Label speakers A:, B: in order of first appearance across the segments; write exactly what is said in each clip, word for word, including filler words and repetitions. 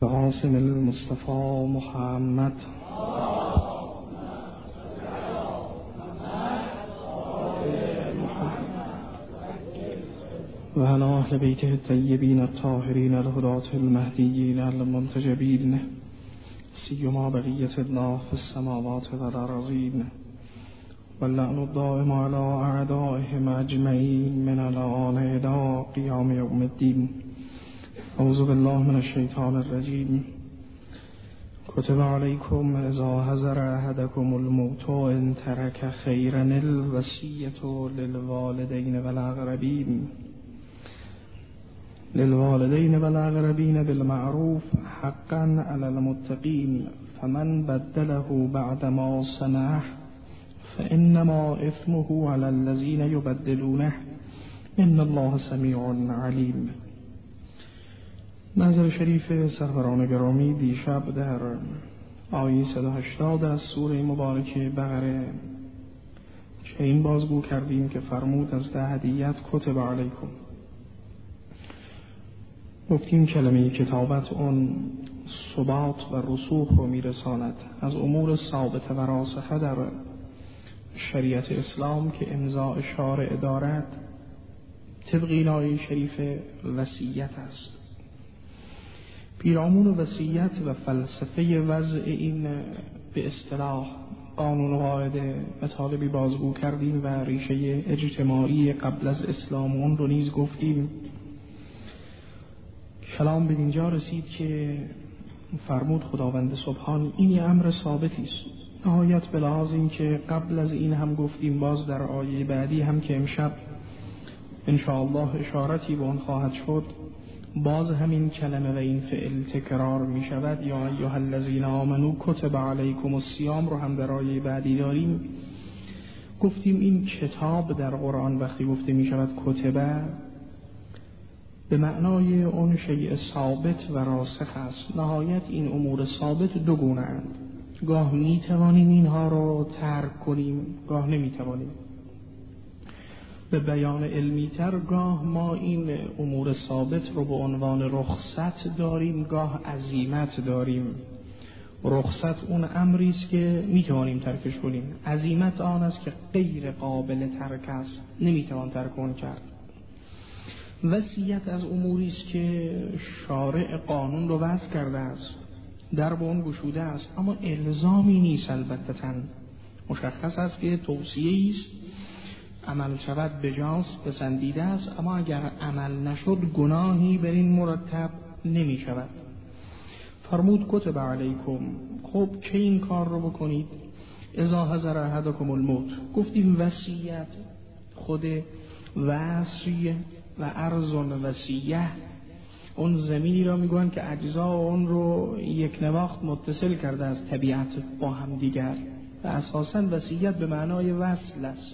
A: القاسم المصطفى محمد و علی اهل بیته الطیبین الطاهرین الهداة المهدیین المنتجبین سیما بقیة الله في السماوات والارضین واللعن الدائم على اعدائهم اجمعین من الآن الى قیام یوم الدین. اعوذ بالله من الشیطان الرجیم. کتب علیکم اذا حضر احدکم الموت ان ترک خیرا الوصیة للوالدین والاقربین للوالدین والاقربین بالمعروف حقا علی المتقین فمن بدله بعد ما سمعه فانما اثمه علی الذین یبدلونه ان الله سمیع علیم. نظر شریف سروران گرامی، دیشب در آیه صد و هشتاد از سوره مبارکه بقره چنین بازگو کردیم که فرمود از ده هدیت کتب علیکم. گفتیم کلمه کتابت اون ثبات و رسوخ رو میرساند از امور ثابت و راسخه در شریعت اسلام که امضاء شارع دارد. طبق این آیه شریف وصیت است. پیرامون وصیت و فلسفه وضع این به اصطلاح قانون و قاعده مطالبی بازگو کردیم و ریشه اجتماعی قبل از اسلام اون رو نیز گفتیم. کلام به اینجا رسید که فرمود خداوند سبحان این امر ثابتی است. نهایت به لحاظ این که قبل از این هم گفتیم، باز در آیه بعدی هم که امشب انشاءالله اشارتی به اون خواهد شد، باز همین کلمه و این فعل تکرار می شود. یا ایها الذین آمنوا کتب علیکم الصیام رو هم در آیه بعدی داریم. گفتیم این کتاب در قرآن وقتی گفته می شود کتبه، به معنای اون شیء ثابت و راسخ است. نهایت این امور ثابت دو گونه اند. گاه می توانیم اینها رو ترک کنیم، گاه نمی توانیم. به بیان علمی تر، گاه ما این امور ثابت رو به عنوان رخصت داریم، گاه عزیمت داریم. رخصت اون امری است که می توانیم ترکش کنیم. عزیمت آن است که غیر قابل ترک است، نمی توان ترک اون کرد. وصیت از اموری است که شارع قانون رو وضع کرده است، در به اون گشوده است، اما الزامی نیست. البتة مشخص است که توصیه است، عمل شود بجاست، پسندیده است، اما اگر عمل نشد گناهی بر این مرتب نمی شود. فرمود کتب علیکم. خب چه این کار رو بکنید؟ اذا حضر احدکم الموت. گفتیم وصیت خود وصیه و ارزون وصیه اون زمینی را میگوین که اجزا اون رو یک نواخت متصل کرده از طبیعت با هم دیگر و اساساً وصیت به معنای وصل است.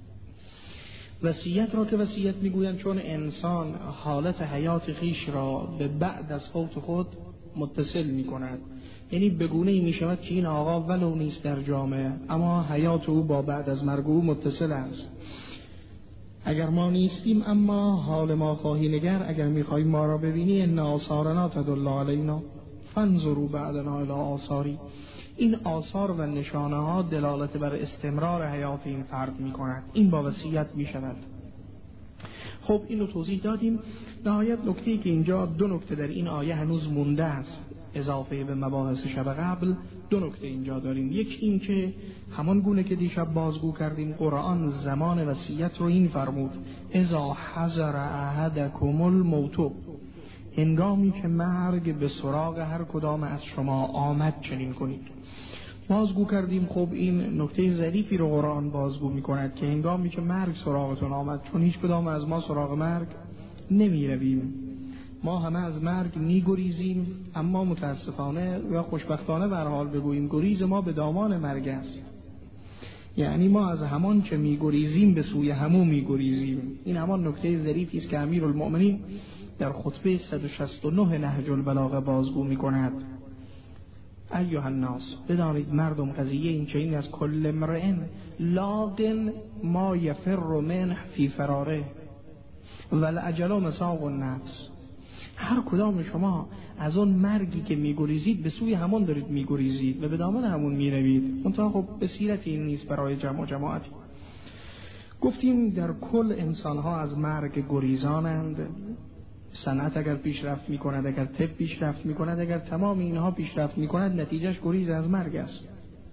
A: وصیت را که وصیت میگویند چون انسان حالت حیات خیش را به بعد از فوت خود متصل میکند، یعنی بگونه ای میشود که این آقا ولو نیست در جامعه اما حیات او با بعد از مرگ او متصل است. اگر ما نیستیم اما حال ما خواهی نگر، اگر میخوایی ما را ببینی ان آثارنا تدل علینا فانظروا بعدنا الی آثاری. این آثار و نشانه ها دلالت بر استمرار حیات این فرد می کند. این با وصیت می شود. خب اینو توضیح دادیم. نهایت نکته‌ای که اینجا دو نکته در این آیه هنوز مونده است اضافه به مباحث شب قبل. دو نکته اینجا داریم. یک این که همان گونه که دیشب بازگو کردیم، قرآن زمان وصیت رو این فرمود اذا حضر احدکم الموت، هنگامی که مرگ به سراغ هر کدام از شما آمد چنین کنید. بازگو کردیم خب این نکته ظریفی رو قرآن بازگو میکند که هنگامی که مرگ سراغتون آمد، چون هیچ کدام از ما سراغ مرگ نمی رویم، ما همه از مرگ می گریزیم، اما متاسفانه و خوشبختانه به هر حال بگوییم گریز ما به دامان مرگ است. یعنی ما از همان که می گریزیم به سوی همون می گریزیم. این همان نکته ظریفی است که امیرالمؤمنین در خطبه صد و شصت و نه نهج البلاغه بازگو می کند. ایها الناس، بدانید مردم قضیه این که این از کل امرئ لاقن ما یفر منه فی فراره ولعجل مساق النفس. هر کدام شما از اون مرگی که میگریزید به سوی همون دارید میگریزید و به دامن همون میروید. منتها خب بصیرت این نیست برای جمع و جماعتی. گفتیم در کل انسانها از مرگ گریزانند. صنعت اگر پیشرفت میکند، اگر طب پیشرفت میکند، اگر تمام اینها پیشرفت میکند، نتیجهش گریز از مرگ است.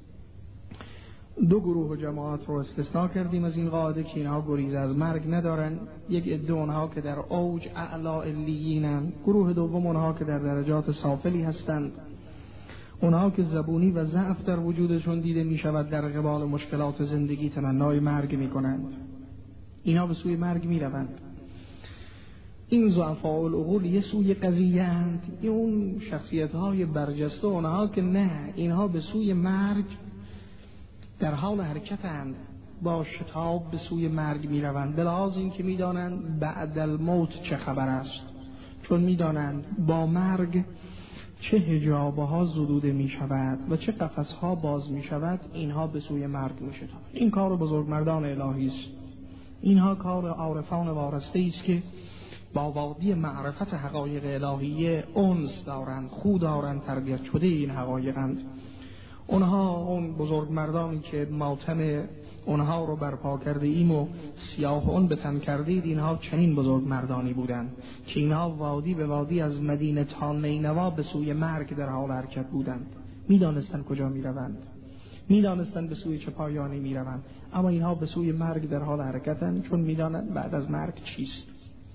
A: دو گروه و جماعت رو استثناء کردیم از این قاعده که اینها گریز از مرگ ندارن. یک عده اونها که در اوج اعلا علیینن، گروه دوم اونها که در درجات سافلی هستند، اونها که زبونی و ضعف در وجودشون دیده می شود، در قبال مشکلات زندگی تمنای مرگ می کنند. اینا به سوی مرگ می روند. این ضعفاء العقول یه سوی قضیه اند. اون شخصیت های برجسته اونها که نه، اینها به سوی مرگ در حال حرکتند، با شتاب به سوی مرگ می روند، به لحاظ این که می دانند بعد الموت چه خبر است، چون می دانند با مرگ چه حجابه ها زدوده می شود و چه قفس ها باز می شود. اینها به سوی مرگ می شود. این کار بزرگمردان الهی است. اینها کار عارفان وارسته است که با وادی معرفت حقایق الهیه انس دارند، خود دارند، تربیت شده این حقایقند. اونها اون بزرگمردانی که ماتم اونها رو برپا کرده ایم و سیاه اون به تن کردید، اینها چنین بزرگمردانی بودند که اینها وادی به وادی از مدینه تا نینوا به سوی مرگ در حال حرکت بودند. میدانستند کجا میروند، میدانستند به سوی چه پایانی میروند، اما اینها به سوی مرگ در حال حرکتند، چون میدانند بعد از مرگ چیست.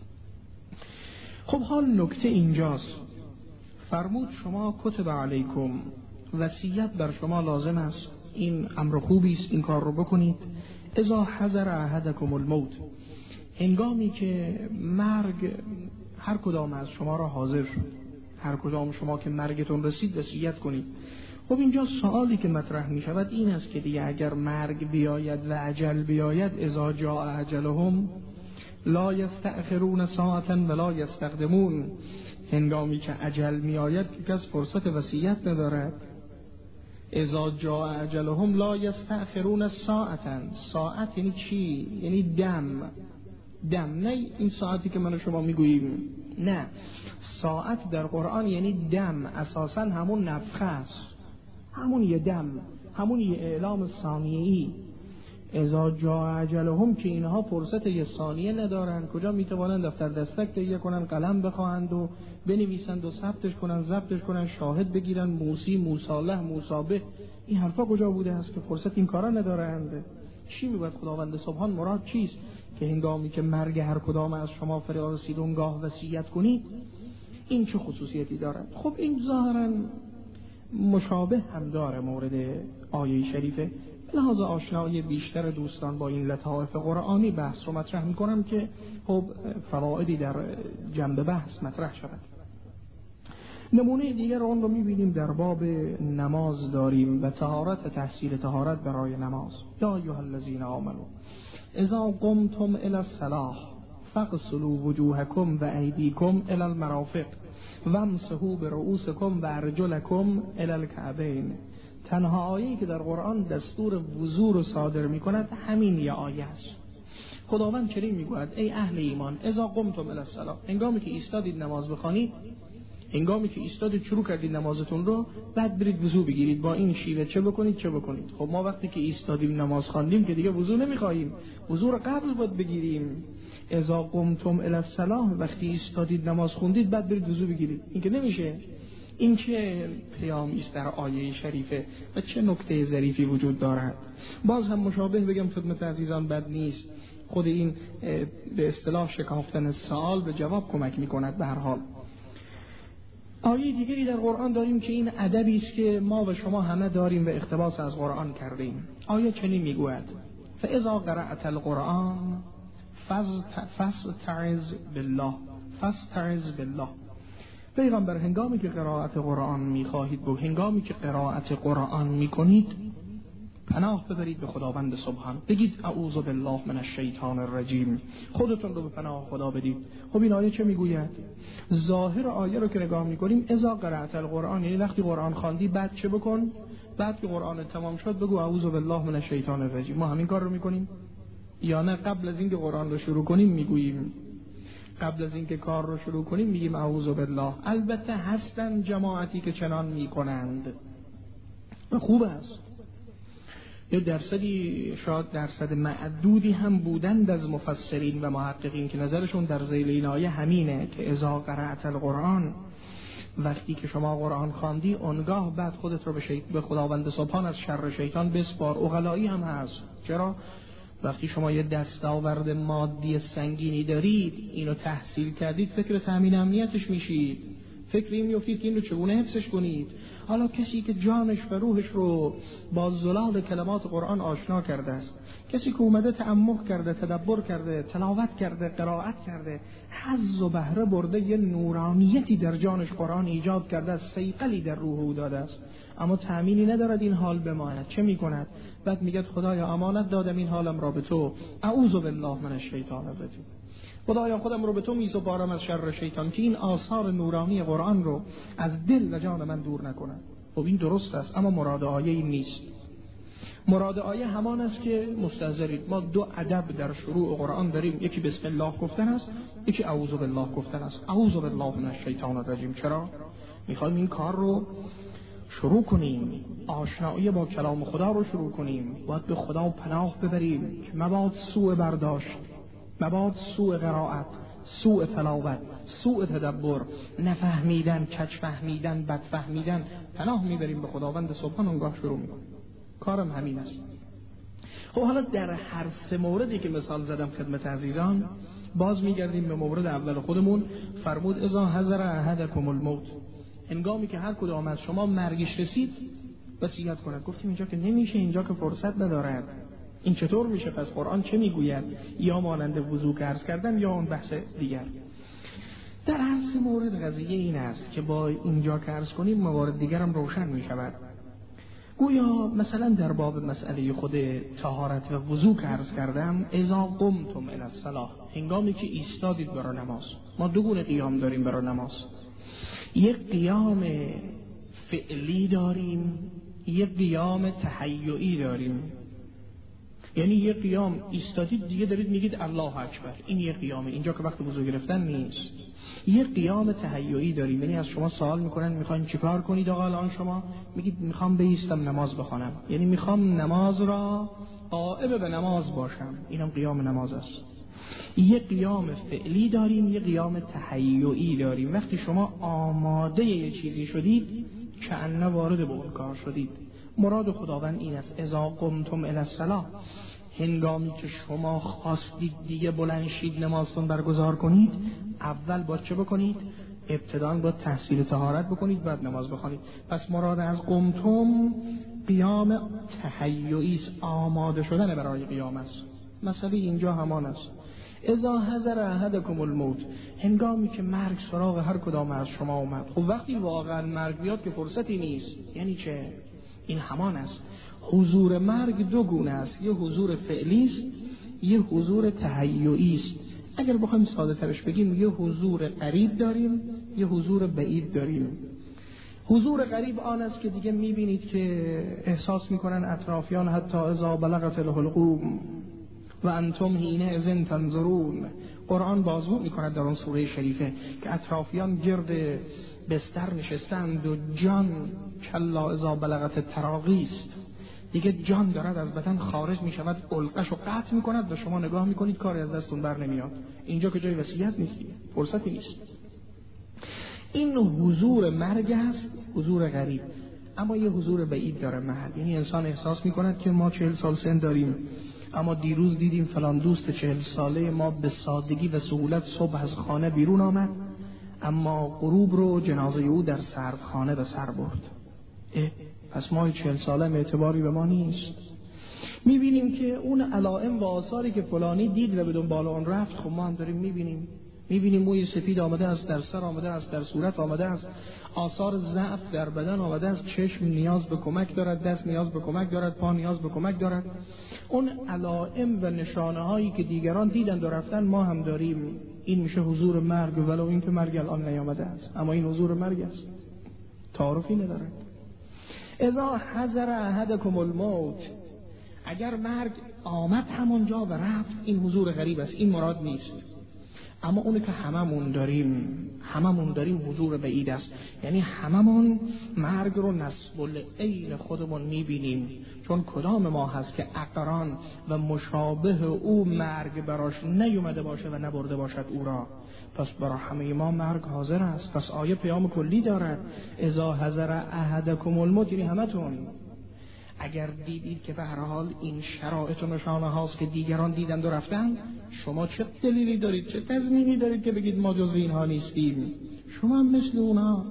A: خب حال نکته اینجاست. فرمود شما کتب علیکم، وصیت بر شما لازم است. این امر خوبی است، این کار رو بکنید. اذا حضر احدکم الموت، هنگامی که مرگ هر کدام از شما را حاضر شد، هر کدام شما که مرگتون رسید وصیت کنید. خب اینجا سوالی که مطرح می شود این است که دیگه اگر مرگ بیاید و اجل بیاید، اذا جاء اجلهم لا یستأخرون ساعتا ولا یستقدمون، هنگامی که اجل می آید کس فرصت وصیت ندارد. اذا جاء اجلهم لا یستأخرون ساعتا، ساعت یعنی چی؟ یعنی دم. دم، نه این ساعتی که من و شما میگوییم، نه، ساعت در قرآن یعنی دم، اساسا همون نفخه است، همون یه دم، همون یه اعلام ثانیه‌ای. اذا جاء اجلهم که اینها فرصت یه ثانیه ندارن، کجا میتوانند دفتر دستک تهیه کنن، قلم بخواهند و بنویسند و ثبتش کنن، ضبطش کنن، شاهد بگیرن، موسی، موصالح، موصابه، این حرفا کجا بوده است که فرصت این کارا ندارند؟ چی میگوید خداوند سبحان؟ مراد چیست؟ که هنگامی که مرگ هر کدام از شما فرا رسید اونگاه وصیت کنید. این چه خصوصیتی دارد؟ خب این ظاهرا مشابه هم داره مورد آیه شریفه. لحاظ آشنایی بیشتر دوستان با این لطائف قرآنی بحث رو مطرح میکنم که خب فوائدی در جنب بحث مطرح شود. نمونه دیگر اون رو میبینیم در باب نماز داریم و طهارت، تحصیل طهارت برای نماز. یا ایها الذین آمنوا اذا قمتم الی الصلاة فاغسلوا وجوهکم و ایدیکم الی المرافق وامسحوا برؤوسکم و ارجلکم الی الکعبین. تنها آیه‌ای که در قرآن دستور وضو رو صادر می‌کند همین یه آیه است. خداوند کریم میگوید ای اهل ایمان اذا قمتم الی الصلاة، هنگامی که ایستادید نماز بخوانید، هنگامی که ایستادید شروع کردید نمازتون رو، بعد برید وضو بگیرید. با این شیوه چه بکنید چه بکنید. خب ما وقتی که ایستادیم نماز خواندیم که دیگه وضو نمی‌خوایم، وضو رو قبل باید بگیریم. اذا قمتم الی الصلاة، وقتی ایستادید نماز خوندید بعد برید وضو بگیرید. این که نمیشه. این چه پیامی است در آیه شریفه و چه نکته ظریفی وجود دارد. باز هم مشابه بگم خدمت عزیزان بد نیست، خود این به اصطلاح شکافتن سوال به جواب کمک میکند. به هر حال آیه دیگری در قرآن داریم که این ادبی است که ما و شما همه داریم و اقتباس از قرآن کردیم. آیه چنین میگوید فاذا قرأت القرآن فاستعذ بالله فاستعذ بالله. پیغمبر هنگامی که قرائت قرآن می‌خواهید و هنگامی که قرائت قرآن می‌کنید پناه ببرید به خداوند سبحان، بگید اعوذ بالله من الشیطان الرجیم، خودتون رو به پناه خدا بدید. خب این آیه چه میگوید؟ ظاهر آیه رو که نگاه می‌کنیم اذا قرأت القرآن، یعنی وقتی قرآن خواندی بعد چه بکن؟ بعد که قرآن تمام شد بگو اعوذ بالله من الشیطان الرجیم. ما همین کار رو می‌کنیم یا نه قبل از اینکه قرآن رو شروع کنیم میگوییم؟ قبل از اینکه کار رو شروع کنیم میگیم اعوذ بالله. البته هستن جماعتی که چنان میکنند و خوب است، یا درصدی شاید درصد معدودی هم بودند از مفسرین و محققین که نظرشون در ذیل این آیه همینه که اذا قرأت القرآن، وقتی که شما قرآن خواندی اونگاه بعد خودت رو به, شیط... به خداوند سبحان از شر شیطان بسپار. عقلایی هم هست. چرا؟ وقتی شما یه دستاورد مادی سنگینی دارید، اینو تحصیل کردید، فکر تامین امنیتش میشید، فکر این میفتید که این رو چگونه حفظش کنید. حالا کسی که جانش و روحش رو با زلال کلمات قرآن آشنا کرده است، کسی که اومده تعمق کرده، تدبر کرده، تلاوت کرده، قرائت کرده، حظ و بهره برده، یه نورانیتی در جانش قرآن ایجاد کرده است، صیقلی در روح او داده است، اما تأمینی ندارد این حال بماند. چه میکند؟ بعد میگه خدایا امانت دادم این حالم را به تو، اعوذ بالله من الشیطان الرجیم. خدایا خودم رو به تو میسپارم از شر شیطان که این آثار نورانی قرآن رو از دل و جان من دور نکنه. خب این درست است، اما مراد آیه این نیست. مراد آیه همان است که مستحضرید. ما دو ادب در شروع قرآن داریم، یکی بسم الله گفتن است، یکی اعوذ بالله گفتن است. اعوذ بالله من الشیطان الرجیم. چرا؟ میخوایم این کار رو شروع کنیم، آشنایی با کلام خدا رو شروع کنیم، باید به خدا پناه ببریم که مباد سوء برداشت، مباد سوء قرائت، سوء تلاوت، سوء تدبر، نفهمیدن، کج فهمیدن، بد فهمیدن. پناه میبریم به خداوند سبحان، اونگاه شروع میکنیم. کارم همین است. خب حالا در هر سه موردی که مثال زدم خدمت عزیزان، باز میگردیم به مورد اول خودمون. فرمود اذا حضر احدکم الموت، هنگامی که هر کدام از شما مرگش رسید وصیت کند. گفتیم اینجا که نمیشه، اینجا که فرصت ندارد. این چطور میشه؟ پس قرآن چه میگوید؟ یا مانند وضو عرض کردن یا اون بحث دیگر. در هر سه مورد قضیه این است که با اینجا که عرض کنیم موارد دیگر هم روشن میشود. گویا مثلا در باب مسئله خود طهارت و وضو که عرض کردم، اذا قمتم الی الصلاة، هنگامی که ایستادید برای نماز. ما دو گونه قیام داریم برای نماز، یک قیام فعلی داریم، یک قیام تهیئی داریم. یعنی یک قیام ایستادید دیگه دارید میگید الله اکبر، این یک قیامه، اینجا که وقت وضو گرفتن نیست. یک قیام تهیئی داریم، یعنی از شما سوال میکنن میخواین چیکار کنید آقا الان؟ شما میگید میخوام بایستم نماز بخوانم، یعنی میخوام نماز را قائم به نماز باشم، اینم قیام نماز است. یک قیام فعلی داریم، یک قیام تهیئی داریم. وقتی شما آماده یه چیزی شدید کأنه وارد به اون کار شدید. مراد خداوند این است اذا قمتم الی الصلاة، هنگامی که شما خواستید دیگه بلند شید نمازتون برگزار کنید، اول باید چه بکنید؟ ابتداً باید تحصیل طهارت بکنید، بعد نماز بخوانید. پس مراد از قمتم قیام تهیئی است، آماده شدن برای قیام است. مسئله اینجا همان است. اذا حضر احدکم الموت، هنگامی که مرگ سراغ هر کدام از شما اومد. خب وقتی واقعا مرگ بیاد که فرصتی نیست. یعنی چه؟ این همان است. حضور مرگ دو گونه است، یه حضور فعلی است، یه حضور تهیئی است. اگر بخوایم ساده ترش بگیم، یه حضور قریب داریم، یه حضور بعید داریم. حضور قریب آن است که دیگه میبینید که احساس میکنن اطرافیان حتی اذا بلغت الحلقوم و انتم حینئذ تنظرون. قرآن بازگو میکند در اون سوره شریفه که اطرافیان گرد بستر نشستند و جان کلا اذا بلغت التراقی است، دیگه جان دارد از بدن خارج میشود، علقش رو قطع میکند و شما نگاه میکنید کاری از دستون بر نمیاد. اینجا که جای وصیت نیست، فرصتی نیست. این حضور مرگ است، حضور غریب. اما یه حضور بعید داره مرگ، یعنی انسان احساس میکند که ما چهل سال سن داریم، اما دیروز دیدیم فلان دوست چهل ساله ما به سادگی و سهولت صبح از خانه بیرون آمد، اما غروب رو جنازه او در سردخانه به سر برد. اه پس ما چهل ساله اعتباری به ما نیست. میبینیم که اون علائم و آثاری که فلانی دید و به دنبال اون رفت، خب ما هم داریم میبینیم. میبینیم موی سفید آمده است، در سر آمده است، در صورت آمده است، آثار ضعف در بدن آمده است، چشم نیاز به کمک دارد، دست نیاز به کمک دارد، پا نیاز به کمک دارد. اون علائم و نشانه هایی که دیگران دیدند و رفتن ما هم داریم. این میشه حضور مرگ، ولو این که مرگ الان نیامده است، اما این حضور مرگ است، تعارفی ندارد. اذا حضر احدکم الموت، اگر مرگ آمد همونجا و رفت، این حضور غریب است، این مراد نیست. اما اونی که هممون داریم هممون داریم حضور بعید است، یعنی هممون مرگ رو نسب العین خودمون میبینیم، چون کدام ما هست که اقران و مشابه او مرگ براش نیومده باشه و نبرده باشد او را؟ پس برای همه ما مرگ حاضر است. پس آیه پیام کلی دارد، اذا حضر احدکم الموت، یعنی همتون اگر دیدید که به هر حال این شرایط و نشانه هاست که دیگران دیدند و رفتند، شما چه دلیلی دارید، چه تضمینی دارید که بگید ما جزو اینها نیستیم؟ شما هم مثل اونها.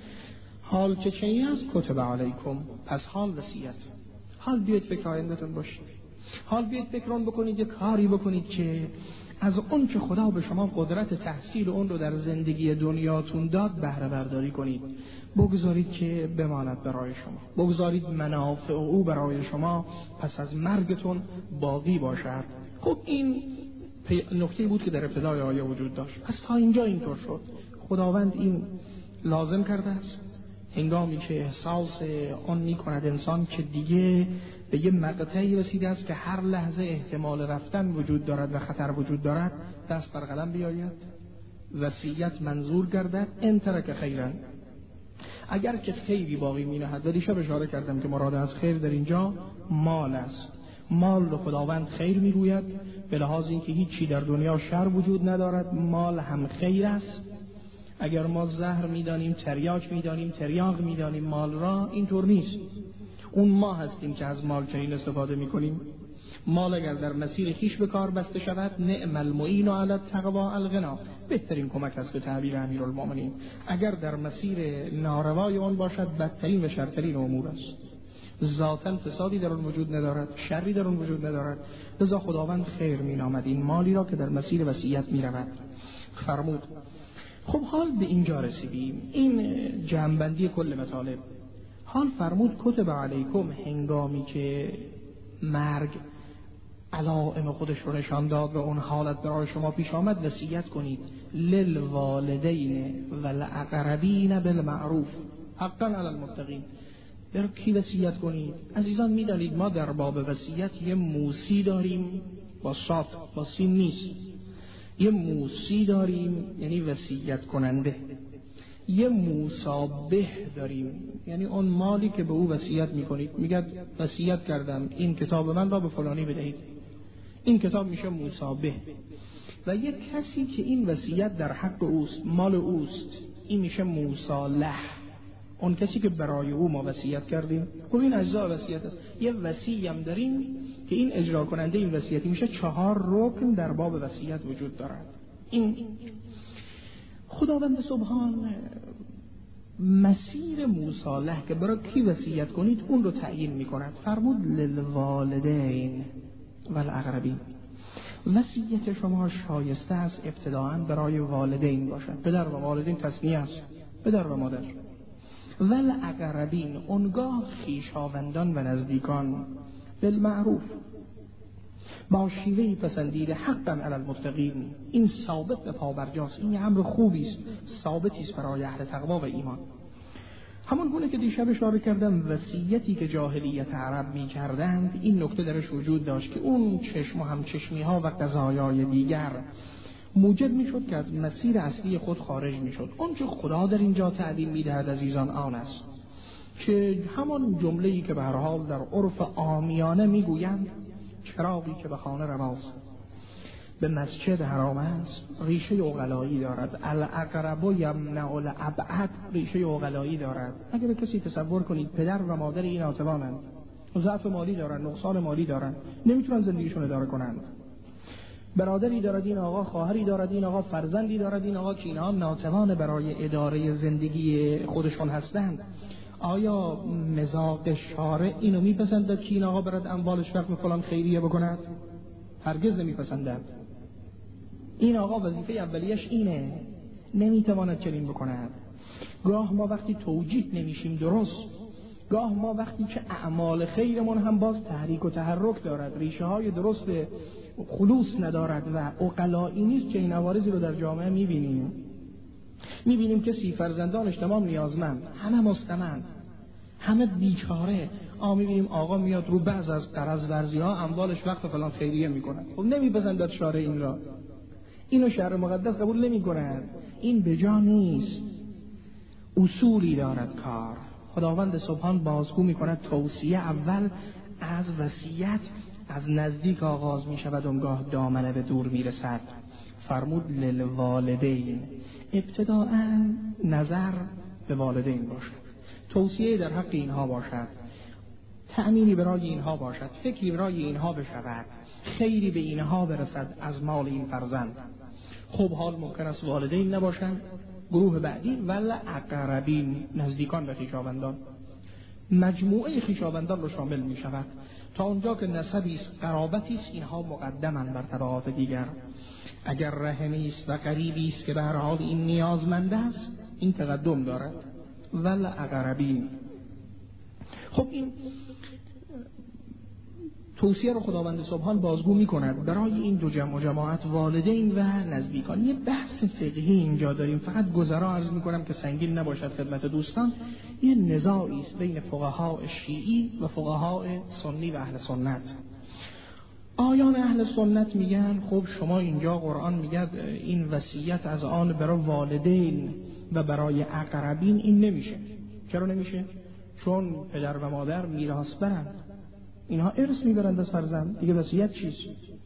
A: حال چه چیزی است؟ کتب علیکم. پس حال وصیت. حال بیاید فکر آینده‌تون باشید. حال بیاید فکران بکنید، یک کاری بکنید که از اون که خدا به شما قدرت تحصیل اون رو در زندگی دنیاتون داد بهره برداری کنید. بگذارید که بماند برای شما، بگذارید منافع او برای شما پس از مرگتون باقی باشد. خب این نکته بود که در ابتدای آیه وجود داشت. پس تا اینجا اینطور شد. خداوند این لازم کرده است هنگامی که احساس آن می کند انسان که دیگه به یه مقطعی رسیده است که هر لحظه احتمال رفتن وجود دارد و خطر وجود دارد، دست بر قلم بیاید، وصیت منظور گردد، ان ترک خیرا، اگر که خیری باقی می نهد. و دیشب اشاره کردم که مراد از خیر در اینجا مال است. مال رو خداوند خیر می گوید به لحاظ اینکه هیچی در دنیا شر وجود ندارد، مال هم خیر است. اگر ما زهر می دانیم، تریاک می دانیم، تریاق می دانیم مال را، اینطور نیست. اون ما هستیم که از مال چنین استفاده می کنیم. مال اگر در مسیر خیش به کار بسته شود، نعم المعین علی التقوی الغنا، بهترین کمک است به تعبیر امیرالمومنین. اگر در مسیر ناروای آن باشد، بدترین و شرترین امور است. ذاتاً فسادی در آن وجود ندارد، شری در آن وجود ندارد. لذا خداوند خیر می نامد این مالی را که در مسیر وصیت می رود. فرمود. خب حال به اینجا رسیدیم، این جمع‌بندی کل مطالب. حال فرمود کتب علیکم، هنگامی که مرگ علائم خودش رو نشان داد و اون حالت برای شما پیش آمد، وصیت کنید للوالدین والاقربین بالمعروف حقا علی المتقین. در کی وصیت کنید؟ عزیزان میدانید ما در باب وصیت یه موسی داریم با صاد، با سین نیست. یه موسی داریم یعنی وصیت کننده. یه موصابه داریم یعنی اون مالی که به او وصیت میکنید، میگه وصیت کردم این کتاب من را به فلانی بدهید، این کتاب میشه موصابه. و یک کسی که این وصیت در حق اوست، مال اوست، این میشه موصالح، اون کسی که برای او ما وصیت کردیم. خب این اجزا وصیت است. یه وصی هم داریم که این اجرا کننده این وصیتی میشه. چهار رکن در باب وصیت وجود دارد. این خداوند سبحان مسیر مصالح که برای کی وصیت کنید اون رو تعیین میکند. فرمود للوالدین والاقربین، وصیت شما شایسته است ابتداءً برای والدین باشد. پدر و والدین تسنیه است، پدر و مادر. والاقربین، اونگاه خویشاوندان و نزدیکان. بالمعروف، با شیوهی پسندیده، حقا علی المتقین. این ثابت به پابرجاست، این امر خوبی است، ثابتی است برای اهل تقوا و ایمان. همون گونه که دیشب اشاره کردم، وصیتی که جاهلیت عرب می کردند این نکته درش وجود داشت که اون چشم و همچشمی ها و قضایای دیگر موجب می شد که از مسیر اصلی خود خارج می شد. اون که خدا در اینجا تعلیم می دهد عزیزان آن است که همان جمله‌ای که به هر حال در عرف عامیانه می گویند چراغی که به خانه رواست به مسجد حرام است ریشه عقلایی دارد. الاقرب یمنع الابعد، ریشه عقلایی دارد. اگر کسی تصور کنید پدر و مادر این ناتوانند، ضعف مالی دارند، نقصان مالی دارند، نمیتونن زندگیشون اداره کنند. برادری دارد این آقا، خواهری دارد این آقا، فرزندی دارد این آقا که اینها ناتوان برای اداره زندگی خودشون هستند. آیا مزاق شارع اینو میپسندد که این آقا برد اموالش وقت فلان خیریه بکند؟ هرگز نمیپسندد. این آقا وظیفه اولیش اینه، نمیتواند چنین بکند. گاه ما وقتی توجیه نمیشیم درست، گاه ما وقتی که اعمال خیرمون هم باز تحریک و تحرک دارد، ریشه های درست خلوص ندارد و عقلایی نیست، که این عوارضی رو در جامعه میبینیم. میبینیم کسی فرزندانش تمام نیازمند، همه مستمند، همه بیچاره. آ میبینیم آقا میاد رو بعض از قرض ورزی ها اموالش وقت فلان خیریه میکنه. خب نمیپسندد شارع این را. اینو شرع مقدس قبول نمی کند. این بجا نیست، اصولی دارد کار. خداوند سبحان بازگو می کند توصیه اول از وصیت از نزدیک آغاز می شود، اونگاه دامنه به دور می رسد. فرمود للوالدین، ابتداء نظر به والدین باشد، توصیه در حق اینها باشد، تأمینی برای اینها باشد، فکری برای اینها بشود، خیری به اینها برسد از مال این فرزند. خب حال ممکن است والدین نباشند، گروه بعدی ول اقربین، نزدیکان به خویشاوندان، مجموعه خویشاوندان رو شامل می شود. تا اونجا که نسبی است، قرابتی است، اینها مقدمن بر طبقات دیگر. اگر رحمی است و قریبی است که به هر حال این نیازمند است، این تقدم دارد. ول اقربین. خب این توصیه رو خداوند سبحان بازگو می کند برای این دو جمع و جماعت، والدین و نزدیکان. یه بحث فقهی اینجا داریم، فقط گذرا عرض می کنم که سنگین نباشد خدمت دوستان. یه نزاعی است بین فقها شیعی و فقها سنی و اهل سنت. آیان اهل سنت میگن خب شما اینجا قرآن میگه این وصیت از آن برای والدین و برای اقربین، این نمیشه. چرا نمیشه؟ چون پدر و مادر میراث برند، اینها ارث میبرند از فرزند، دیگه وصیت چیست؟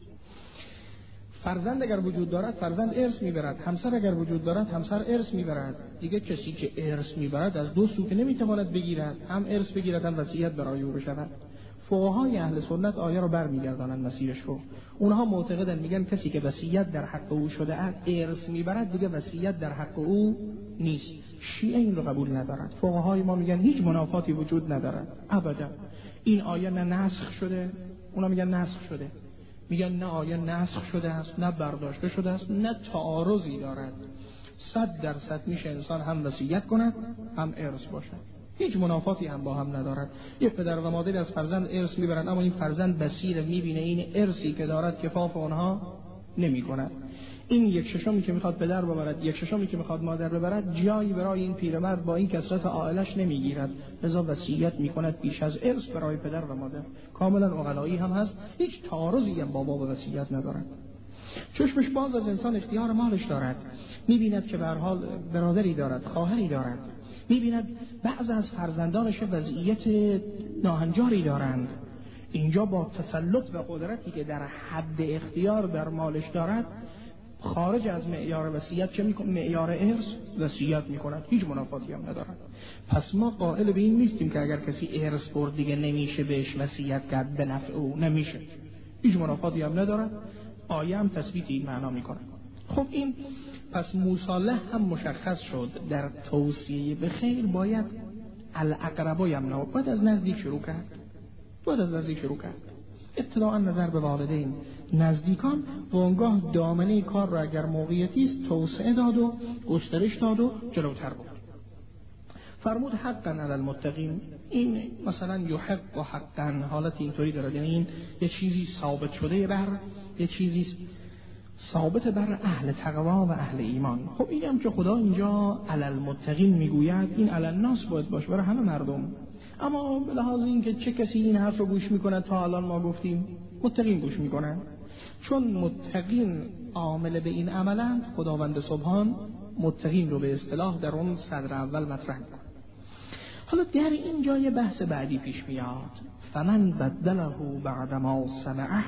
A: فرزند اگر وجود دارد فرزند ارث میبرد، همسر اگر وجود دارد همسر ارث میبرد. دیگه کسی که ارث میبرد از دو سو که نمیتواند بگیرد، هم ارث بگیرد هم وصیت برای او بشود. فقهای اهل سنت آیه رو برمیگردانند مسیرش رو. اونها معتقدن، میگن کسی که وصیت در حق او شده است ارث میبرد، دیگه وصیت در حق او نیست. شیعه این رو قبول ندارد. فقهای ما میگن هیچ منافاتی وجود ندارد ابدا. این آیه نه نسخ شده، اونا میگن نسخ شده، میگن نه آیه نسخ شده است نه برداشته شده است، نه تعارضی دارد. صد درصد میشه انسان هم وصیت کند هم ارث باشد، هیچ منافاتی هم با هم ندارد. یه پدر و مادر از فرزند ارث میبرند، اما این فرزند بصیر میبینه این ارثی که دارد کفاف اونها نمی کند. این یک ششمی که میخواد پدر ببرد، یک ششمی که میخواد مادر ببرد، جایی برای این پیرمرد با این کثرت عائلش نمیگیرد، لذا وصیت میکند بیش از ارث برای پدر و مادر. کاملا عقلایی هم هست، هیچ تعارضی هم با باب وصیت ندارد. چشمش باز از انسان اختیار مالش دارد، میبیند که به هر حال برادری دارد، خواهری دارد، میبیند بعض از فرزندانش وضعیت ناهنجاری دارند. اینجا با تسلط و قدرتی که در حد اختیار در مالش دارد، خارج از معیار وصیت چه میکنه؟ معیار ارث وصیت میکند، هیچ منافاتی هم ندارد. پس ما قائل به این نیستیم که اگر کسی ارث برد دیگه نمیشه بهش وصیت کرد به نفع او، نمیشه، هیچ منافاتی هم ندارد. آیه هم تثبیت این معنا میکنه. خب این پس مصالح هم مشخص شد. در توصیه به خیر باید الاقربا یمنع، باید از نزدیک شروع کرد، باید از نزدیک شروع کرد. ابتداء نظر به والدین، نزدیکان، و اونگاه دامنه کار را اگر موقعیتی است توسعه داد و گسترش داد و جلوتر برد. فرمود حقا علی المتقین. این مثلا یحق و حقا حالت اینطوری داره، یعنی این یه چیزی ثابت شده بر یه چیزی ثابت بر اهل تقوا و اهل ایمان. خب این هم که خدا اینجا علی المتقین میگوید، این علی الناس باید باشه، برای همه مردم. اما به لحاظ این که چه کسی این حرف رو گوش میکنه، تا الان ما گفتیم متقین گوش میکنن، چون متقین عامل به این عملند، خداوند سبحان متقین رو به اصطلاح در اون صدر اول مطرح میکنه. حالا در این جای بحث بعدی پیش میاد، فمن بدله بعد ما سمعه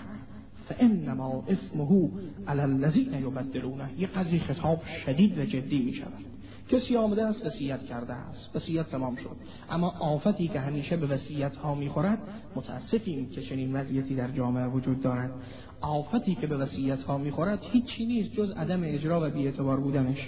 A: فانما اثمه علی الذین یبدلونه. یه قضیه خطاب شدید و جدی میشود. کسی آمده است وصیت کرده است، وصیت تمام شد، اما آفتی که همیشه به وصیت ها میخورد، متاسفیم که چنین وضعیتی در جامعه وجود دارد، آفتی که به وصیت ها میخورد هیچی نیست جز عدم اجرا و بی‌اعتبار بودنش.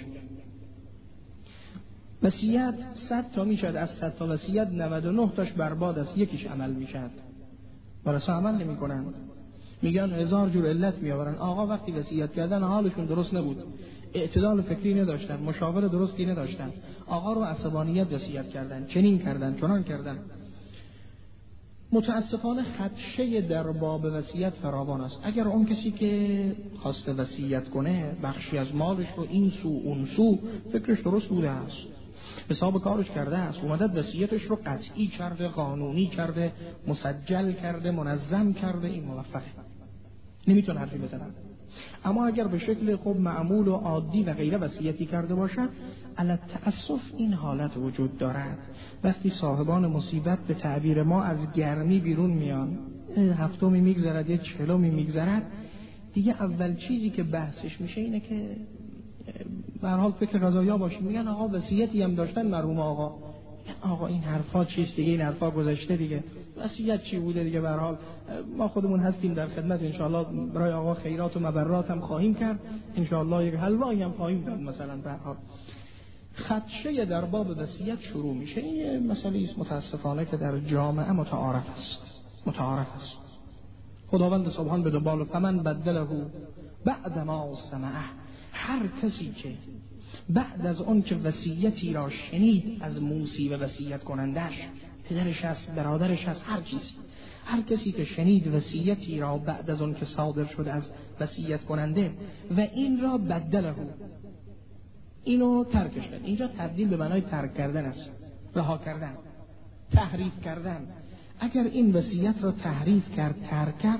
A: وصیت صد تا میشد، از صد تا وصیت نود و نه تاش برباد است، یکیش عمل میشد. برای عمل نمیکنند، میگن هزار جور علت میآورن. آقا وقتی وصیت کردن حالشون درست نبود، اعتدال فکری نداشتن، مشاور درستی نداشتن، آقا رو عصبانیت وصیت کردن، چنین کردن، چنان کردن. متاسفانه خدشه در باب وصیت فراوان است. اگر اون کسی که خواسته وصیت کنه بخشی از مالش رو این سو اون سو، فکرش درست بوده است، حساب کارش کرده است، اومدد وصیتش رو قطعی کرده، قانونی کرده، مسجل کرده، منظم کرده، این موفقه، نمیتونه حرفی بزنه. اما اگر به شکل خوب معمول و عادی و غیره وصیتی کرده باشد، علی تأسف این حالت وجود دارد. وقتی صاحبان مصیبت به تعبیر ما از گرمی بیرون میان، هفتمی میگذرد یا چهلمی میگذرد، دیگه اول چیزی که بحثش میشه اینه که به هر حال فکر قضایا باشیم. میگن آقا وصیتی هم داشتن مرحوم آقا. آقا این حرفا چیست دیگه؟ این حرفا گذشته دیگه. وصیت چی بوده دیگه؟ به هر حال ما خودمون هستیم در خدمت، ان شاء الله برای آقا خیرات و مبرات هم خواهیم کرد، ان شاء الله یک حلوایی هم خواهیم داد مثلا. به هر حال خدشه در باب وصیت شروع میشه. این مسئله است متاسفانه که در جامعه متعارف است. متعارف است. خداوند سبحان به دنبال فمن بدله بعد ما سمعه، هر کسی که بعد از اون که وصیتی را شنید از موصی و وصیت کنندش، پدرش است، برادرش است، هر چیز، هر کسی که شنید وصیتی را بعد از اون که صادر شده از وصیت کننده و این را بدله، اینو ترکش کرد. اینجا تبدیل به معنای ترک کردن است، رها کردن، تحریف کردن. اگر این وصیت را تحریف کرد، ترک کرد،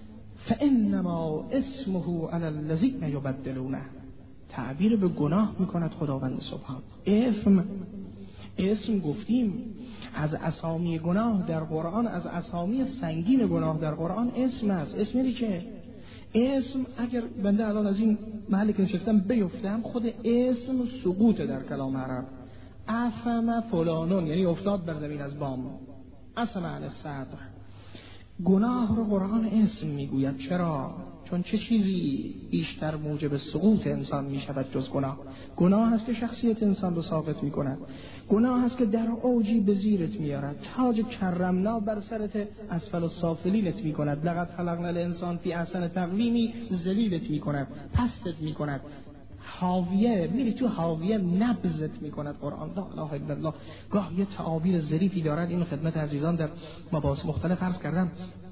A: فانما اسمه علی الذین یبدلونه، تعبیر به گناه میکند خداوند سبحان. اسم اسم گفتیم از اسامی گناه در قرآن، از اسامی سنگین گناه در قرآن اسم است. اسم یعنی چه؟ اسم اگر بنده الان از این محلی که نشستم بیفتم، خود اسم سقوط در کلام عرب. افم فلانون یعنی افتاد بر زمین از بام، اسم علی الصدر. گناه رو قرآن اسم میگوید. چرا؟ چون چه چیزی بیشتر موجب سقوط انسان می شود جز گناه؟ گناه هست که شخصیت انسان رو ساقط می کند. گناه هست که در اوجی به زیرت میارد، تاج کرمنا بر سرت اسفل السافلینت می کند. لقد خلقنا الانسان فی احسن تقویمی، ذلیلت می کند، پستت می کند، حاویه میری تو حاویه نبضت می کند. قرآن لا اله الا الله گاه یه تعابیر ظریفی دارد. اینو خدمت عزیزان در مباحث مختلف عرض کردم.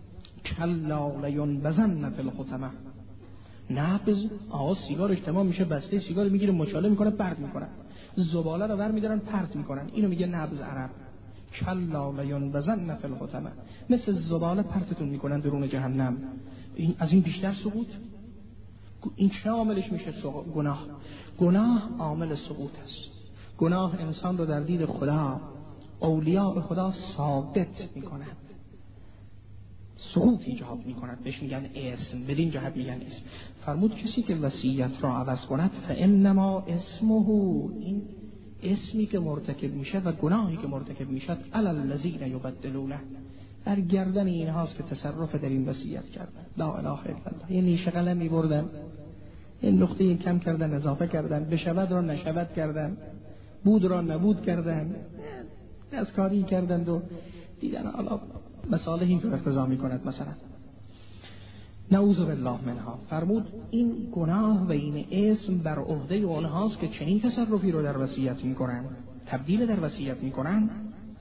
A: کلا لینبذن فی الحطمه. نبض، آقا سیگارش تمام میشه، بسته سیگار میگیره، مچاله میکنه، پرت میکنه، زباله رو ور میدارن پرت میکنن. اینو میگه نبض عرب. کلا لینبذن فی الحطمه، مثل زباله پرتتون میکنن درون جهنم. این از این بیشتر سقوط؟ این چه عاملش میشه؟ گناه. گناه عامل سقوط است. گناه انسان رو در دید خدا، اولیاء خدا ساقط میکنه، سقوط ایجاد میکند. بهش میگن اسم، بدین جهت میگن اسم. فرمود کسی که وصیت را عوض کند فانما اسمه، این اسمی که مرتکب میشه و گناهی که مرتکب میشد علی الذین یبدلونه، در گردن این هاست که تصرف در این وصیت کردن. لا اله الا الله. یه نیشه قلم میبردن، این نقطه کم کردن، اضافه کردن، بشود را نشود کردن، بود را نبود کردن، از کاری کردن و دیدن حالا مسائل اینجور اقتضا میکند. مثلا نعوذ بالله منها. فرمود این گناه و این اسم بر عهده اونهاست که چنین تصرفی رو در وصیت میکنن، تبدیل در وصیت میکنن.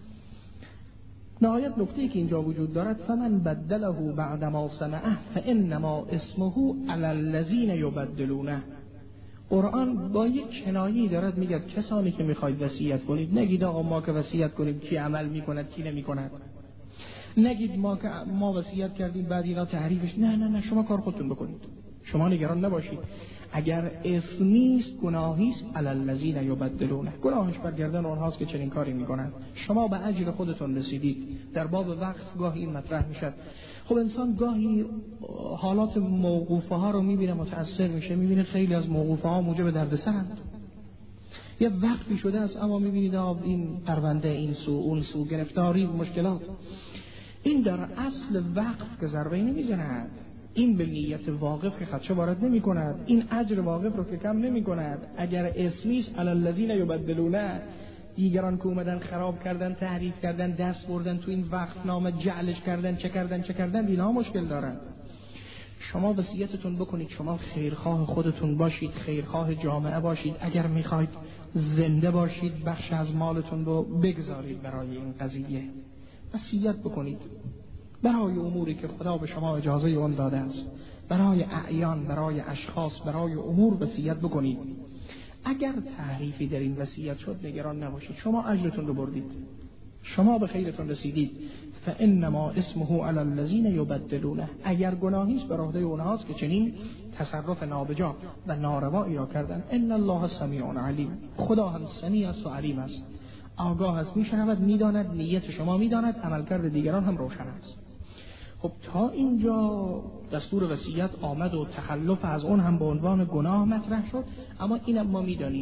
A: نهایت نکته‌ای که اینجا وجود دارد فمن بدله بعد ما سمعه فانما اسمه علی الذین یبدلونه. قرآن با یک کنایه‌ای دارد میگه کسانی که میخواید وصیت کنید، نگید آقا ما که وصیت کنیم کی عمل میکند کی نمیکند، نگید ما که ما وصیت کردیم بعد اینا تحریفش. نه نه نه، شما کار خودتون بکنید، شما نگران نباشید. اگر اسم نیست، گناهی است، علی الذین یبدلونه، گناهش بر گردن اونهاست که چنین کاری میکنن. شما به اجر خودتون رسیدید. در باب وقت گاهی این مطرح میشد. خب انسان گاهی حالات موقوفه ها رو میبینه، متاثر میشه، میبینه خیلی از موقوفه ها موجب دردسرند. یه وقتی شده است اما میبینید این پرونده این سو اون سو، گرفتاری، مشکلات. این در اصل وقف که ضربه نمیزند، این به نیت واقف که خدشه وارد نمی کند، این اجر واقف رو که کم نمی کند. اگر اسمیش علی الذین یبدلونه، دیگران که اومدن خراب کردن، تحریف کردن، دست بردن تو این وقف نامه، جعلش کردن، چه کردن چه کردن، اینا مشکل دارن. شما وصیتتون بکنید، شما خیرخواه خودتون باشید، خیرخواه جامعه باشید. اگر میخواید زنده باشید، بخش از مالتون رو بگذارید برای این قضیه. وصیت بکنید برای اموری که خدا به شما اجازه اون داده است، برای اعیان، برای اشخاص، برای امور وصیت بکنید. اگر تحریفی در این وصیت شد، نگران نباشید، شما اجرتون رو بردید، شما به خیرتون رسیدید. فانما اسمه علی الذین یبدلونه. اگر گناهی است بر عهده اونهاست که چنین تصرف نابجا و ناروایی را کردن. ان الله سمیع علیم. خدا هم سمیع است و علیم است، آگاه است، میشنود، میداند، نیت شما میداند، عملکرد دیگران هم روشن است. خب تا اینجا دستور وصیت آمد و تخلف از اون هم به عنوان گناه مطرح شد. اما اینم ما میدانیم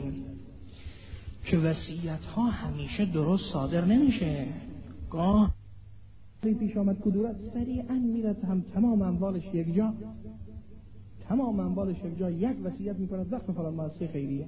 A: که وصیت ها همیشه درست صادر نمیشه. گاه پیش آمد کدورت سریعا میرد هم تمام اموالش یک جا، تمام اموالش یک جا یک وصیت میکند وقت فلان مؤسسه خیریه.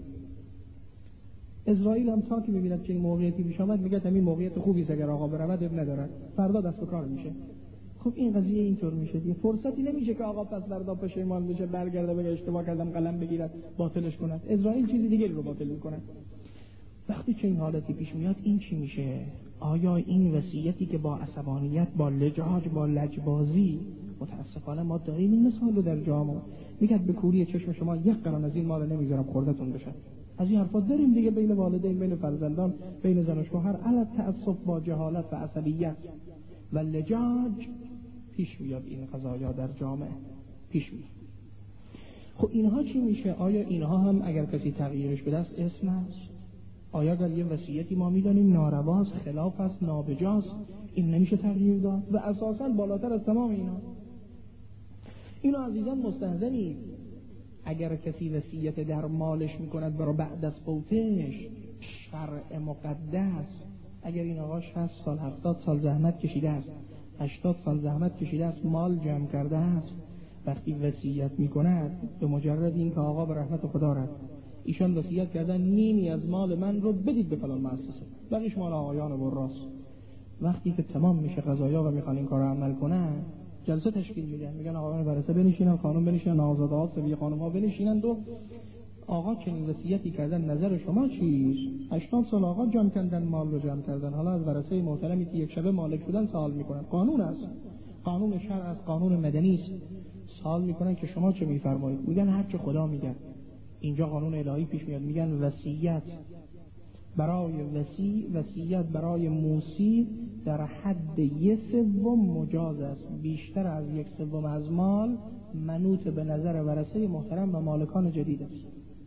A: اسرائیل هم تا که میبیند که این موقعیتی پیش آمد میگه همین موقعیت خوبی است، اگر آقا برود اب ندارد، فردا دست به کار میشه. خب این قضیه اینطور میشه دیگه. فرصتی نمیشه که آقا پس فردا پشیمان بشه، برگرده بگه اشتباه کردم، قلم بگیرد باطلش کند. اسرائیل چیزی دیگری رو باطل میکنه. وقتی چه این حالتی پیش میاد این چی میشه؟ آیا این وصیتی که با عصبانیت، با لجاج، با لجبازی، متاسفانه ما داریم این مثال رو در جامعه، میگه به کوری چشم شما یک قرن از این مال نمیذارم خوردتون بشه. از این حرفا داریم دیگه، بین والدین، بین فرزندان، بین زن و شوهر، علی تعصب با جهالت و عصبیت و لجاج پیش میاد. این قضایا در جامعه پیش میاد. خب اینها چی میشه؟ آیا اینها هم اگر کسی تغییرش بده است اسم است؟ آیا اگر یه وصیتی ما میدانیم نارواست، خلاف است، نابجاست، این نمیشه تغییر داد؟ و اساساً بالاتر از تمام اینا اینا عزیزان مستحضرید اگر کسی وصیت در مالش میکند برای بعد از فوتش، شرع مقدس، اگر این آقا شصت سال هفتاد سال زحمت کشیده است، هشتاد سال زحمت کشیده است، مال جمع کرده است، وقتی وصیت میکند به مجرد این که آقا به رحمت خدا رفت، ایشان وصیت کردن نیمی از مال من رو بدید به فلان مؤسسه، بقیش مال آقایان براست. وقتی که تمام میشه قضایا و میخوان این کار رو عمل کنن، جلسه تشکیل میدن، میگن آقایان ورثه بنشینن، خانم بنشینن، آزاده‌ها، سوی خانم‌ها بنشینن. دو آقا چنین وصیتی کردن، نظر شما چیست؟ هشتاد سال آقا جمع کردن، مال رو جمع کردن، حالا از ورثه محترمی که یک شبه مالک شدن سوال میکنن. قانون است، قانون شرع است، قانون مدنی است. سوال میکنن که شما چه میفرمایید؟ میگن هر چه خدا میگه. اینجا قانون الهی پیش میاد، میگن وصیت برای وصی، وصیت برای موصی در حد یک سوم مجاز است، بیشتر از یک سوم از مال منوط به نظر ورثه محترم و مالکان جدید است.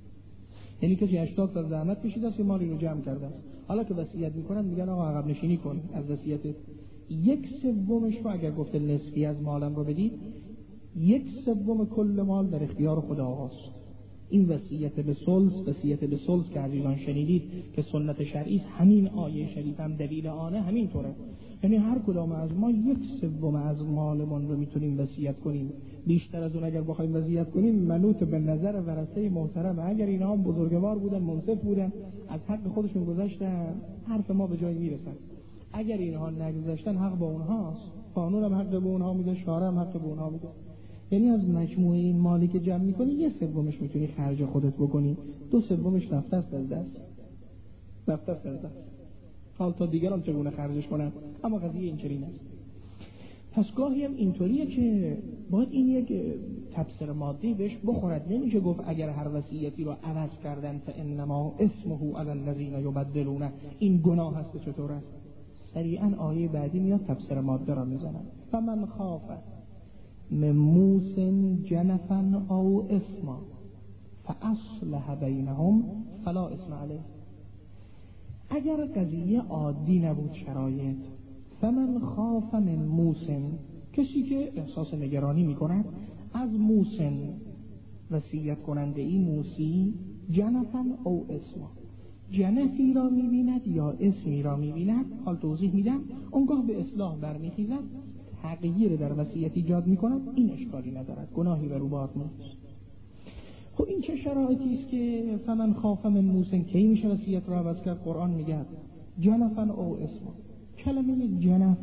A: یعنی کسی هشتاد سال زحمت کشیده است، مالی رو جمع کرده است، حالا که وصیت میکنن میگن آقا عقب نشینی کن از وصیت، یک سومش رو اگر گفته نصفی از مالم رو بدید، یک سوم کل مال در اختیار خدا آقاست. این وصیت به ثلث، وصیت به ثلث که عزیزان شنیدید که سنت شرعی است، همین آیه شریف هم دلیل آنه همین طوره. یعنی هر کدام از ما یک سوم از مالمون رو میتونیم وصیت کنیم، بیشتر از اون اگر بخوایم وصیت کنیم منوط به نظر ورثه محترم. اگر اینا هم بزرگوار بودن، منصف بودن، از حق خودشون گذاشتن، حرف ما به جای میرسن. اگر اینها نگذاشتن حق با اونهاست، قانون هم حق به اونها میده، شارع هم حق به اونها میده. یعنی از مجموعه این مالی که جمع میکنی یه سومش میتونی خرج خودت بکنی، دو سومش رفته است از دست، رفته است از دست. حال تا دیگران چگونه خرجش کنن، اما قضیه این چنین است. پس گاهی هم اینطوریه که باید این یک تبصره مادی بهش بخورد. نمیشه گفت اگر هر وصیتی رو عوض کردن فانما اسمه علی الذین یبدلونه، این گناه هست. چطور است؟ سریعا آیه بعدی میاد تبصره ماده را میزنن. فمن خاف من موس جنفا او اثما فاصلح بینهم فلا اثم علیه. اگر قضیه عادی نبود شرایط، فمن خاف من موس، کسی که احساس نگرانی میکند از موسن، وصیت کننده ای موسی، جنفا او اثما، جنفی را میبیند یا اسمی را میبیند، حال توضیح میدم، اونگاه به اصلاح برمیخیزد، تغییر در وصیت ایجاد میکند، این اشکالی ندارد، گناهی بر او بار نیست. خب این چه شرایطی است که فمن خاف من موسن کی میشه وصیت را عوض کرد؟ قرآن میگه جنفا او اسما. کلمه جنف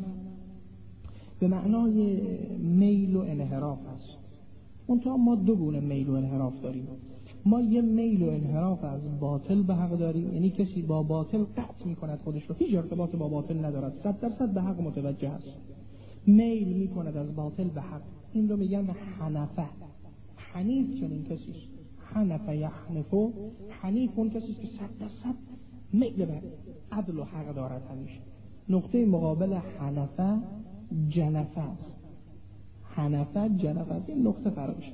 A: به معنای میل و انحراف است. منتها ما دو گونه میل و انحراف داریم. ما یه میل و انحراف از باطل به حق داریم، یعنی کسی با باطل قطع میکند خودش رو، هیچ ارتباط با باطل ندارد، صد درصد به حق متوجه است، میل میکند از باطل به حق. این رو میگن حنفه. حنیف چنین کسی است. حنفه یحنفو، حنیف اون کسی است که صد درصد میل به عدل و حق دارد همیشه. نقطه مقابل حنفه جنفه است. حنفه جنفه است، این نقطه فرقشه.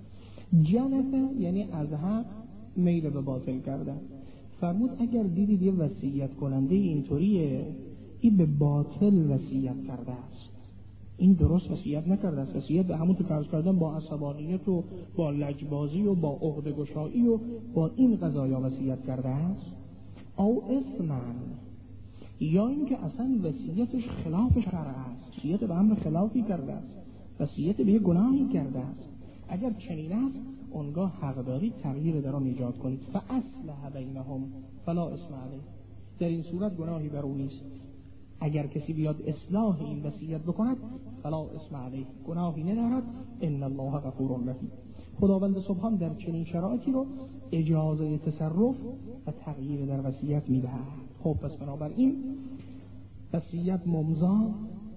A: جنفه یعنی از حق میل به باطل کردن. فرمود اگر دیدید یه وصیت کننده اینطوریه، این به باطل وصیت کرده است، این درست وصیت نکرده است. وصیت به همون تو فرض کردن با عصبانیت و با لجبازی و با عقده‌گشایی و با این قضایا وصیت کرده است. او اثمن، یا اینکه اصلا وصیتش خلاف شرع است، وصیت به امر خلافی کرده است، وصیت به یه گناهی کرده است. اگر چنین است اونگاه حق دارید تغییر در آن ایجاد کنید. فاصلح بینهم فلا اثم علیه، در این صورت گناهی بر او نیست. اگر کسی بیاد اصلاح این وصیت بکند فلا اثم علیه، گناهی ندارد. ان الله غفور رحیم. خداوند سبحان در چنین شرایطی رو اجازه تصرف و تغییر در وصیت میدهد. خب پس بنابراین وصیت ممضا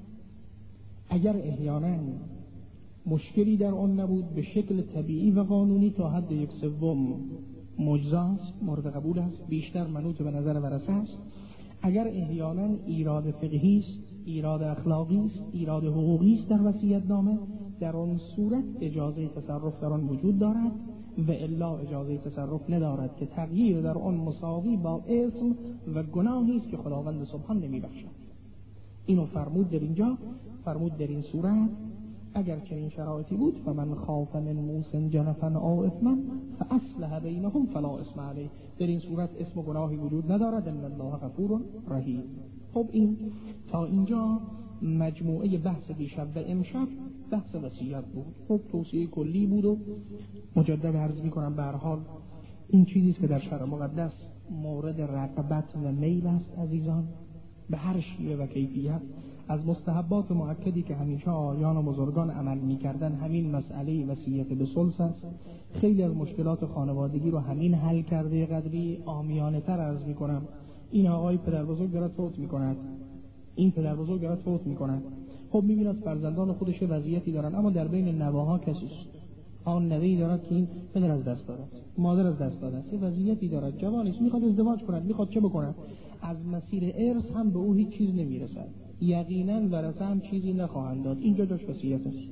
A: اگر احیانا مشکلی در آن نبود به شکل طبیعی و قانونی تا حد یک سوم مجزاست، مورد قبول است، بیشتر منوط به نظر ورثه است. اگر احیانا ایراد فقهی است، ایراد اخلاقی است، ایراد حقوقی است در وصیت نامه، در آن صورت اجازه تصرف در آن وجود دارد و الا اجازه تصرف ندارد که تغییر در آن مساوی با اسم و گناهی است که خداوند سبحان نمیبخشد. اینو فرمود در اینجا، فرمود در این صورت اگر چنین شرایطی بود فمن خاف من موص جنفا او اثما فاصلح بینهم فلا اثم علیه، در این صورت اسم و گناهی وجود ندارد. ان الله غفور رحیم. خب این تا اینجا مجموعه بحث دیشب و امشب بحث وصیت بود. خب توصیه کلی بود و مجدد عرض می‌کنم به هر حال این چیزی است که در شرع مقدس مورد رغبت و میل است عزیزان، به هر شیوه و کیفیت. از مستحبات مؤکدی که همیشه آیان و بزرگان عمل می‌کردن همین مسئله وصیت به ثلث است. خیلی از مشکلات خانوادگی رو همین حل کرده. قدری عامیانه‌تر عرض می‌کنم، این آقای پدر بزرگ داره فوت می‌کند، این پدر بزرگ داره فوت می‌کند. خب می‌بیند فرزندان خودش وضعیتی دارن، اما در بین نواها کسی است، آن نوی دارد که این پدر از دست داده است، مادر از دست داده است، وضعیتی دارد، جوانی است، می‌خواد ازدواج کند، می‌خواد چه بکند؟ از مسیر ارث هم به او هیچ چیز نمی‌رسد، یقینا ورثه هم چیزی نخواهند داد. اینجا جاش وصیت است.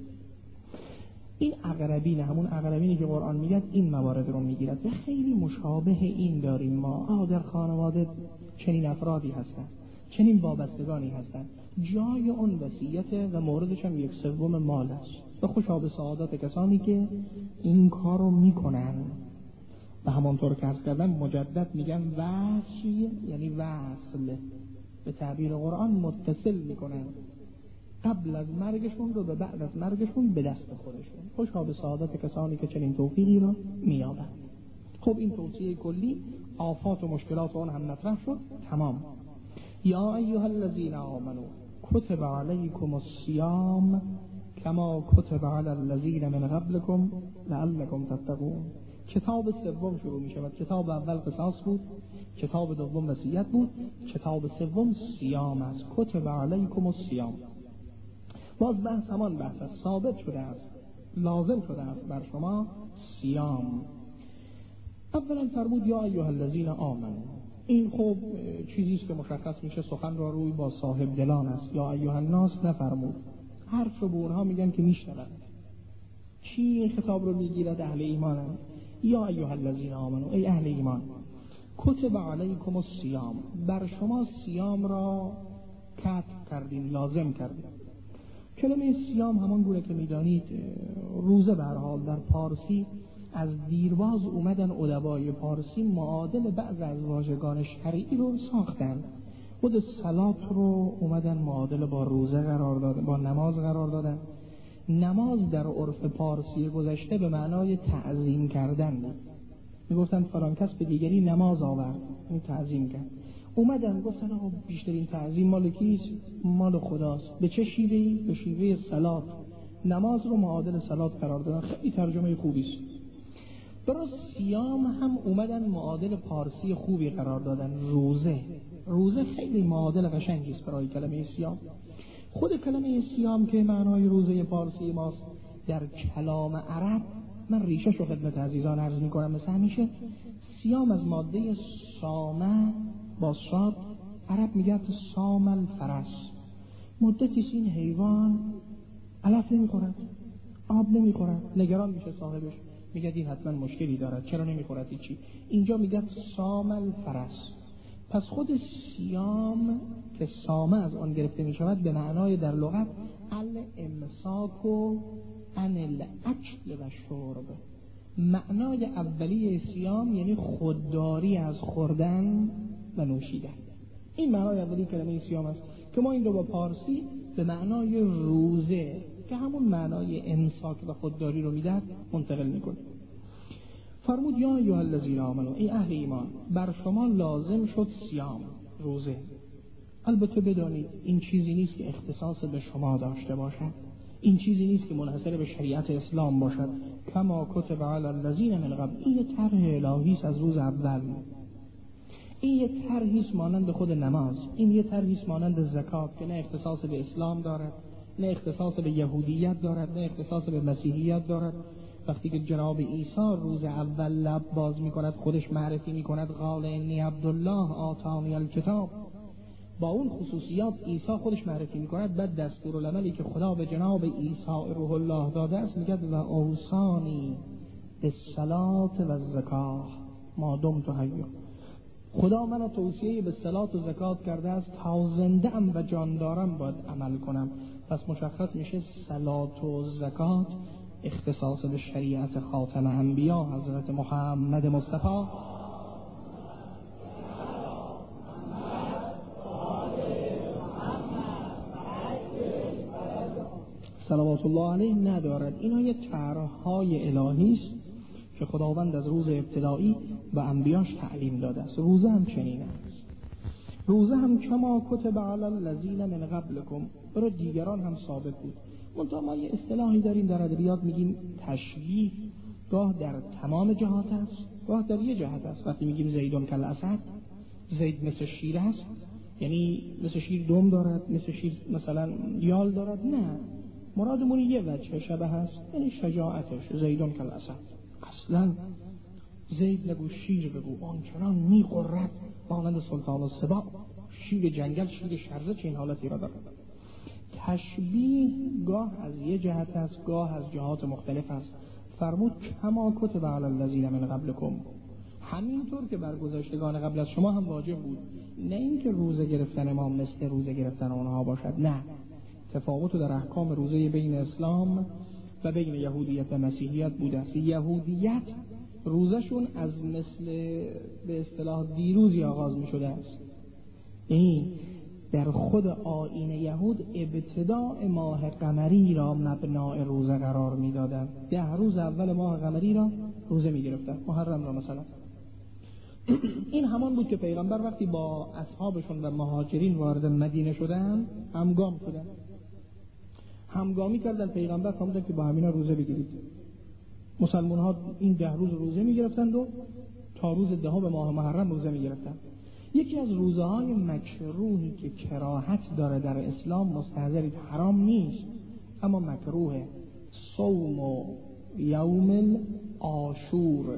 A: این اقربین، همون اقربینی که قرآن میگه این موارد رو میگیرد و خیلی مشابه این داریم ما. آه در خانواده چنین افرادی هستند، چنین وابستگانی هستند، جای اون وصیت و موردش هم یک سوم مال است. و خوشا به سعادت کسانی که این کار رو میکنن. و همانطور که عرض کردم مجدد میگن وصیه یعنی وصل، به تعبیر قرآن متصل میکنن قبل از مرگشون رو به بعد از مرگشون به دست خودشون. خوشا به سعادت کسانی که چنین توفیقی رو مییابند. خب این توصیه کلی، آفات و مشکلات اون هم مطرح شد، تمام. یا ایها الذین آمنوا کتب علیکم الصیام کما کتب علی الذین من قبلکم لعلکم تتقون. کتاب سوم شروع می شود. کتاب اول قصاص بود، کتاب دوم وصیت بود، کتاب سوم صیام است. کتب علیکم الصیام، باز بحث همان بحث است، ثابت شده است، لازم شده است بر شما صیام. اولا فرمود یا ایها الذین آمنوا، این خب چیزی است که مشخص میشه سخن را روی با صاحب دلان است. یا ایها الناس نفرمود، حرف رو به اونها میگن که میشنون. چی این خطاب رو میگیرد؟ اهل ایمانند. یا ایها الذین آمنوا، ای اهل ایمان، کتب علیکم الصیام، بر شما صیام را کتب کردیم، لازم کردیم. کلمه صیام همان گونه که میدانید روزه به هر حال در پارسی از دیرباز اومدن ادبای پارسی معادل بعض از واژگان شرعی رو ساختن. خود صلات رو اومدن معادل با روزه قرار دادن، با نماز قرار دادن. نماز در عرف پارسی گذشته به معنای تعظیم کردن بود. میگفتن فلان کس به دیگری نماز آورد، این تعظیم کرد. اومدن گفتن آقا بیشترین تعظیم مال کیست؟ مال خداست. به چه شیوهی؟ به شیوه صلات. نماز رو معادل صلات قرار دادن. خیلی ترجمه خوبی است. برای صیام هم اومدن معادل پارسی خوبی قرار دادن، روزه. روزه خیلی معادل قشنگی است برای کلمه صیام. خود کلمه صیام که معنای روزه پارسی ماست در کلام عرب، من ریشه شو خدمت عزیزان عرض میکنم مثل همیشه. صیام از ماده سامه با صاد، عرب میگه سام الفرس. مدتی این حیوان علف نمیخورد، آب نمیخورد، نگران میشه صاحبش، میگه این حتما مشکلی دارد، چرا نمیخورد هیچی. اینجا میگه سام الفرس. پس خود سیام که سامه از آن گرفته میشود به معنای در لغت الامساک و عن الاکل و شرب. معنای اولیه سیام یعنی خودداری از خوردن و نوشیدن. این معنای اولیه کلمه سیام است که ما این رو با پارسی به معنای روزه که همون معنای امساک و خودداری رو میدهد منتقل میکنه. فرمود یا ایها الذین آمنوا، ای اهل ایمان، بر شما لازم شد سیام، روزه. البته بدانید این چیزی نیست که اختصاص به شما داشته باشد، این چیزی نیست که منحصر به شریعت اسلام باشد. کما کتب علی الذین من قبل، این طرح الهی است از روز اول. این یه طرحی است مانند خود نماز، این یه طرحی است مانند زکات که نه اختصاص به اسلام دارد، نه اختصاص به یهودیت دارد، نه اختصاص به مسیحیت دارد. وقتی که جناب عیسی روز اول لب باز میکند، خودش معرفی میکند قال انی عبدالله آتانی الکتاب، با اون خصوصیات عیسی خودش معرفی میکند. بعد دستورالعملی که خدا به جناب عیسی روح الله داده است میگه و اوصانی بالصلاة و الزکات ما دمت حیا. خدا منو توصیه به صلات و زکات کرده است تا زنده ام و جان دارم باید عمل کنم. پس مشخص میشه صلات و زکات اختصاص به شریعت خاتم انبیا حضرت محمد مصطفی صلوات الله علیه ندارد. اینا یه طرح‌های الهی است که خداوند از روز ابتدایی و انبیاش تعلیم داده است. روزه هم چنین است. روزه هم کما کتب علی الذین من قبلکم، برای دیگران هم ثابت بود. منتها ما یه اصطلاحی داریم در ادبیات میگیم تشبیه، گاه در تمام جهات است، گاه در یه جهت است. وقتی میگیم زیدون کالاسد، زید مثل شیر است، یعنی مثل شیر دم دارد، مثل شیر مثلا یال دارد، نه، مرادمون یه وجه شبه هست، یعنی شجاعتش. زیدون کالاسد، اصلا زید نگو، شیر بگو، آنچنان میقرد مانند سلطان السبا، شیر جنگل، شیر شرزه، چه این حالتی را دارد. تشبیه گاه از یه جهت است، گاه از جهات مختلف است. فرمود کما کتب علی الذین من قبلکم، همینطور که بر گذشتگان قبل از شما هم واجب بود. نه اینکه روزه گرفتن ما مثل روزه گرفتن اونها باشد، نه، تفاوت در احکام روزه بین اسلام و بین یهودیت و مسیحیت بوده است. یهودیت روزشون از مثل به اصطلاح دیروزی آغاز می شده است. این در خود آیین یهود ابتداء ماه قمری را مبنای روزه قرار می دادن. ده روز اول ماه قمری را روزه می گرفتن، محرم را مثلا. این همان بود که پیغمبر وقتی با اصحابشون و مهاجرین وارد مدینه شدن همگام شدن، همگامی کردن. پیغمبر فرمودن که با همینا روزه بگیرید. مسلمان ها این ده روز روزه می گرفتند و تا روز دهم ماه محرم روزه می گرفتند. یکی از روزه های مکروهی که کراهت داره در اسلام، مستحضرید حرام نیست اما مکروه، صوم و یوم عاشور،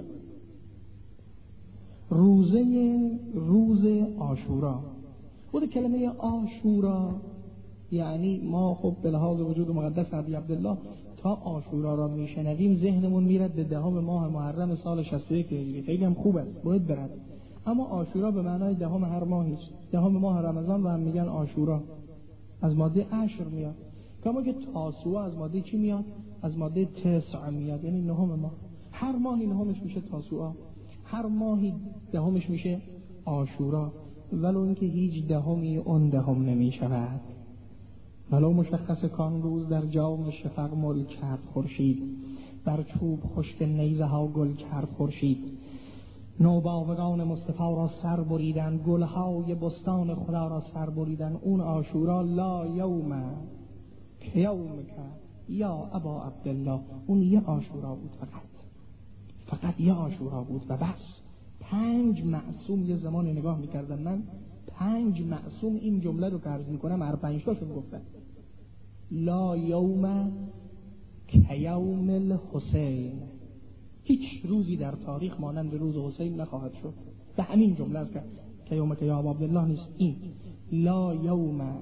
A: روزه روز عاشورا. خود کلمه عاشورا یعنی ما خب به لحاظ وجود مقدس نبی عبدالله تا عاشورا را میشنویم ذهنمون میرد به دهم ماه محرم سال شصت و یک هجری. خیلی هم خوب است، باید برد، اما عاشورا به معنای دهم هر ماهی است. دهم ماه رمضان رو هم میگن عاشورا، از ماده عشر میاد. کما که تاسوعا از ماده چی میاد؟ از ماده تسع میاد، یعنی نهم ماه. هر ماهی نهمش میشه تاسوعا، هر ماهی دهمش میشه عاشورا، ولو اینکه هیچ دهمی اون دهم نمیشود. ولو مشخص کان روز در جام شفق مل کرد خورشید، بر چوب خشک نیزه ها گل کرد خورشید. نوباوگان مصطفی را سر بریدن، گلهای بستان خدا را سر بریدن. اون عاشورا لا یوم که یوم که یا ابا عبدالله، اون یه عاشورا بود، فقط فقط یه عاشورا بود و بس. پنج معصوم یه زمان نگاه میکردم من، پنج معصوم این جمله رو که عرض میکنم هر پنج تاشون گفتن لا یوم که یوم الحسین، هیچ روزی در تاریخ مانند روز حسین نخواهد شد. به همین جمله است که که یوم که یا ابا عبدالله نیست، این لا یوم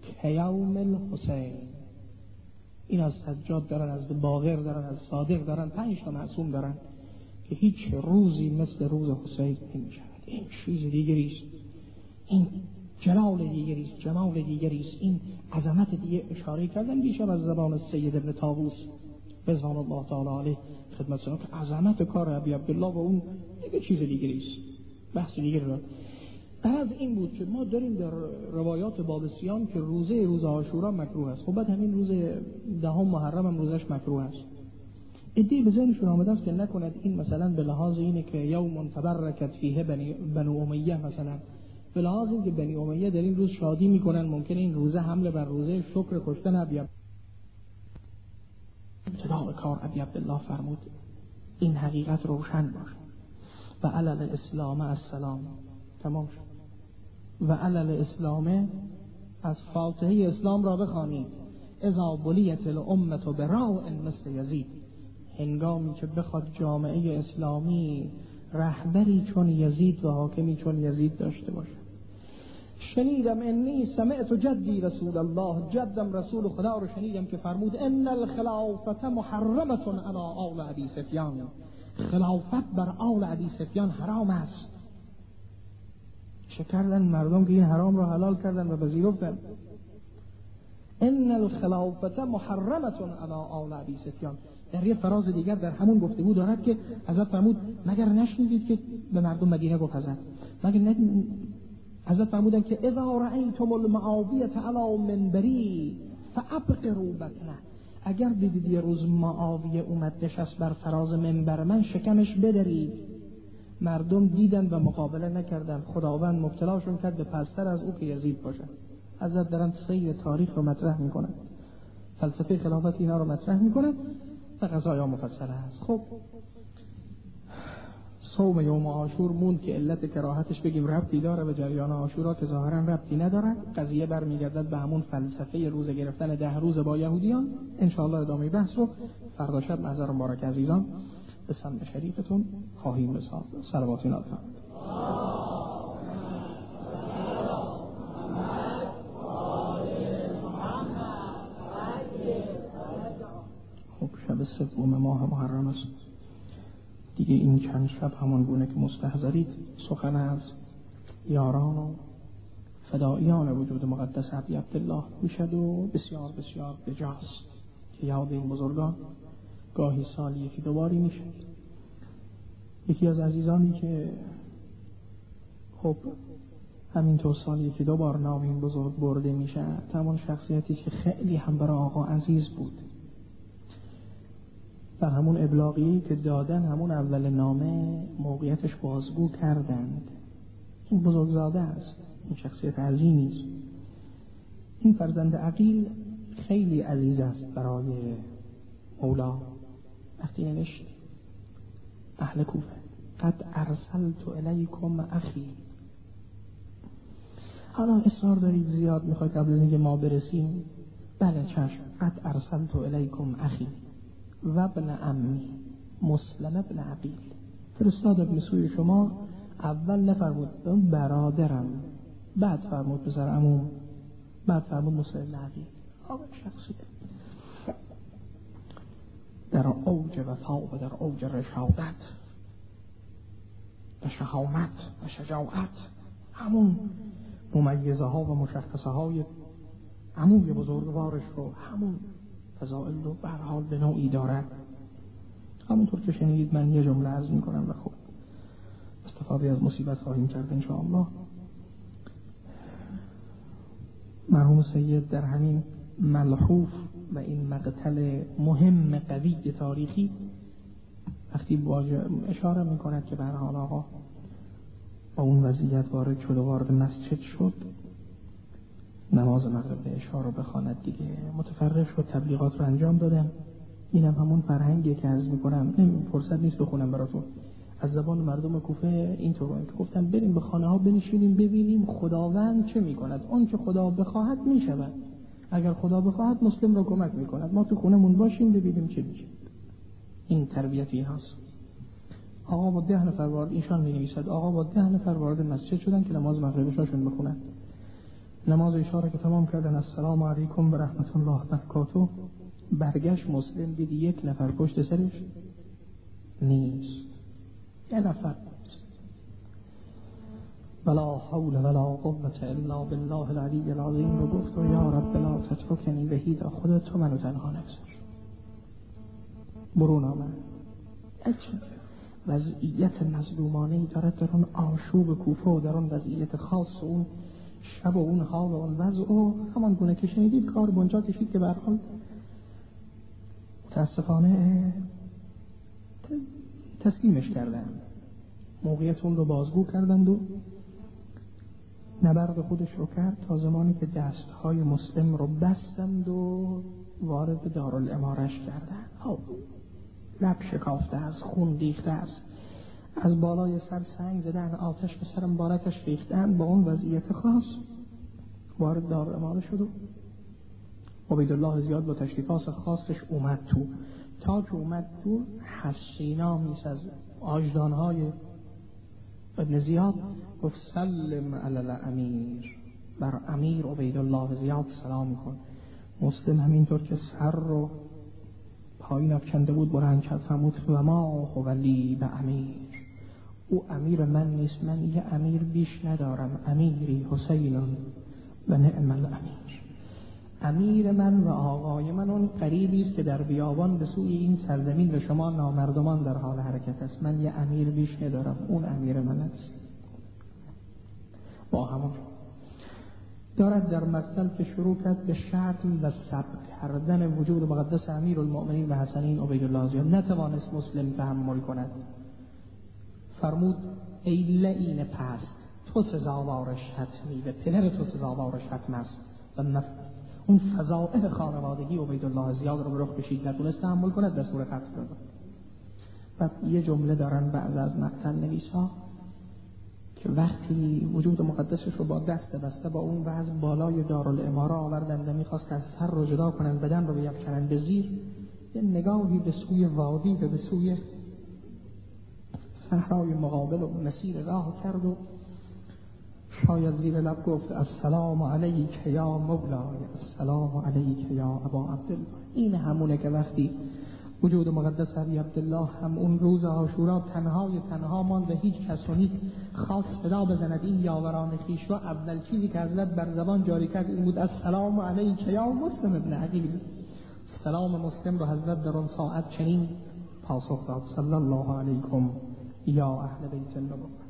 A: که یوم الحسین. این از سجاد دارن، از باقر دارن، از صادق دارن، پنج تا معصوم دارن که هیچ روزی مثل روز حسین نمیشه. این چیز دیگری است، این جلال دیگری است، جمال دیگری است، این عظمت دیگه. اشاره کردم دیشب از زبان سید ابن طاووس رضوان الله تعالی علیه خدمت شما که عظمت کار ابی عبدالله و اون دیگه چیز دیگری است، بحث دیگری رو. بعد این بود که ما داریم در روایات باب صیام که روزه روز عاشورا مکروه است. خب بعد همین روز دهم محرم هم روزش مکروه است. ادعی به ذهنشون آمده است که نکند این مثلا به لحاظ اینه که یوم تبرکت فیه بنی بنو امیه، مثلا به لحاظ این که بنی امیه در این روز شادی میکنن، ممکنه این روزه حمله بر روزه شکر کشتن ابی ابتداء کار ابی عبدالله فرمود این حقیقت روشن باشه. و علل اسلام السلام، تمام شد. و علل اسلام، از فاتحه اسلام را بخوانید. اذا بلیت الامه براء مثل یزید، هنگامی که بخواد جامعه اسلامی رهبری چون یزید و حاکمی چون یزید داشته باشه. شنیدم انی سمعت جدی رسول الله، جدم رسول خدا رو شنیدم که فرمود ان الخلافت محرمه علی آل ابی سفیان، خلافت بر آل ابی سفیان حرام است. چه کردن مردم که این حرام را حلال کردن و پذیرفتن؟ ان الخلافت محرمه علی آل ابی سفیان. در یه فراز دیگر در همون گفتگو دارد که حضرت فرمود مگر نشنیدید که به مردم مدینه گفت حضرت، مگر ندید حضرت فرمودن که اذا رأیتم المعاویه علی منبری فابقروا بطنه، اگر دیدید یه روز معاویه اومد نشست بر فراز منبر من، شکمش بدرید. مردم دیدن و مقابله نکردن، خداوند مبتلاشون کرد به پستر از او که یزید باشه. حضرت دارن سیر تاریخ رو مطرح میکنن، فلسفه خلافت اینا رو مطرح میکنن و قضایا مفصله هست. خب صوم یوم عاشور موند که علت کراهتش بگیم ربطی داره به جریان عاشورا که ظاهرا ربطی نداره. قضیه برمیگردد به همون فلسفه روزه گرفتن ده روز با یهودیان. ان شاء الله ادامه بحث رو فردا شب محضر مبارک عزیزان به سمت شریفتون خواهیم رساند. صلوات اینا فرمایید. خب شب سوم ماه محرم است دیگه. این چند شب همون گونه که مستحضرید سخن از یاران و فداییان وجود مقدس ابی عبدالله میشد و بسیار بسیار بجاست که یاد این بزرگان گاهی سالی یکی دوباری میشه. یکی از عزیزانی که خب همینطور سالی یکی دوبار نام این بزرگ برده میشه، همون شخصیتی که خیلی هم برای آقا عزیز بود. در همون ابلاغی که دادن همون اول نامه موقعیتش بازگو کردند. این بزرگزاده است، این شخصیت عظیمی است. این فرزند عقیل خیلی عزیز است برای مولا. وقتی نوشت اهل کوفه قد ارسلت الیکم اخی، حالا اصرار دارید زیاد میخواید قبل از اینکه ما برسیم، بله چشم، قد ارسلت الیکم اخی و ابن عمی مسلم ابن عقیل، فرستادم به سوی شما. اول نفرمود برادرم، بعد فرمود پسر عموم، بعد فرمود مسلم ابن عقیل. آقا شخصیت در اوج وفا و در اوج رشادت و شهامت و شجاعت، همون ممیزه ها و مشخصه های عموی بزرگوارش رو، همون فضائل رو به هر حال به نوعی داره. همونطور که شنیدید من یه جمله عرض میکنم و خب استفاده از مصیبت خواهیم کرد انشاءالله. مرحوم سید در همین ملحوف و این مقتل مهم قوی تاریخی وقتی اشاره میکند که به هر حال آقا با اون وضعیت وارد شد و وارد مسجد شد، نماز مغرب به عشا رو بخواند دیگه، متفرغ شد، تبلیغات رو انجام دادن. اینم هم همون فرهنگیه که عرض میکنم، این فرصت نیست بخونم براتون از زبان مردم کوفه اینطور که گفتم بریم به خانه ها بنشینیم ببینیم خداوند چه میکند. اون که خدا بخواهد میشود، اگر خدا بخواهد مسلم رو کمک میکند. ما تو خونمون باشیم ببینیم چه میشه. این تربیت این هست. آقا با ده نفر وارد، ایشان می نویسد آقا با ده نفر وارد مسجد شدن که نماز مغرب شاشون بخونن. نماز اشاره که تمام کردن السلام علیکم و رحمت الله و برکاته، برگشت مسلم دید یک نفر پشت سرش نیست، یه نفر نیست. ولا حول ولا قوة الا بالله العلی العظیم رو گفت و یا رب لا تترکنی وحیدا، خدا تو منو تنها نگذار. برون آمد. وضعیت مظلومانه‌ای دارد در اون آشوب کوفه و در اون وضعیت خاص و اون شب و اون حال و اون وضع و همان گونه که شنیدید کار بنجا کشید که به هر حال متاسفانه تسلیمش کردن، موقعیت اون رو بازگو کردند و نبرد خودش رو کرد تا زمانی که دستهای مسلم رو بستند و وارد دارالامارش کردند. لب شکافته است، خون ریخته است، از بالای سر سنگ زدن، آتش به سر مبارکش ریختن. با اون وضعیت خاص وارد دارالامارش شد و عبیدالله زیاد با تشریفات خاصش اومد تو. تا که اومد تو حسینا میز از آجدانهای ابن زیاد گفت سلم علی الامیر، بر امیر عبیدالله زیاد سلام کن. مسلم همینطور که سر رو پایین افکنده بود بلند کرد فرمود و ما هو ولی به امیر، او امیر من نیست، من یه امیر بیش ندارم، امیری حسین و نعم الامیر. امیر من و آقای من اون قریبی است که در بیابان به سوی این سرزمین و شما نامردمان در حال حرکت است. من یه امیر بیش ندارم، اون امیر من است. با همون دارد در مقتل که شروع کرد به شتم و سب کردن وجود مقدس امیر المؤمنین و حسنین عبیدالله زیاد. نتوانست مسلم تحمل کند. فرمود ای لعین پست، تو سزاوار شتمی و پدر تو سزاوار شتم است. و نف... اون فضائل خانوادگی عبیدالله زیاد رو به رخ کشید، نتونست تحمل کند، دستور قتل داد. بعد یه جمله دارن بعد از مقتل نویسا که وقتی وجود مقدسش رو با دست بسته با اون وضع بالای دارالاماره آوردند و میخواست از سر رو جدا کنند، بدن رو بیفکنند به زیر، یه نگاهی به سوی وادی و به سوی صحرای مقابل و مسیر راه کرد و شاید زیر لب گفت السلام علیک یا مولای، السلام علیک یا ابا عبدالله. این همونه که وقتی وجود مقدس علی عبدالله هم اون روز عاشورا تنهای تنها ماند و هیچ کس رو خاص صدا بزند این یاوران خویش را، اول چیزی که حضرت بر زبان جاری کرد این بود السلام علیک یا مسلم ابن عقیل. سلام مسلم رو حضرت در اون ساعت چنین پاسخ داد صلی الله علیکم یا اهل بیت النبوة.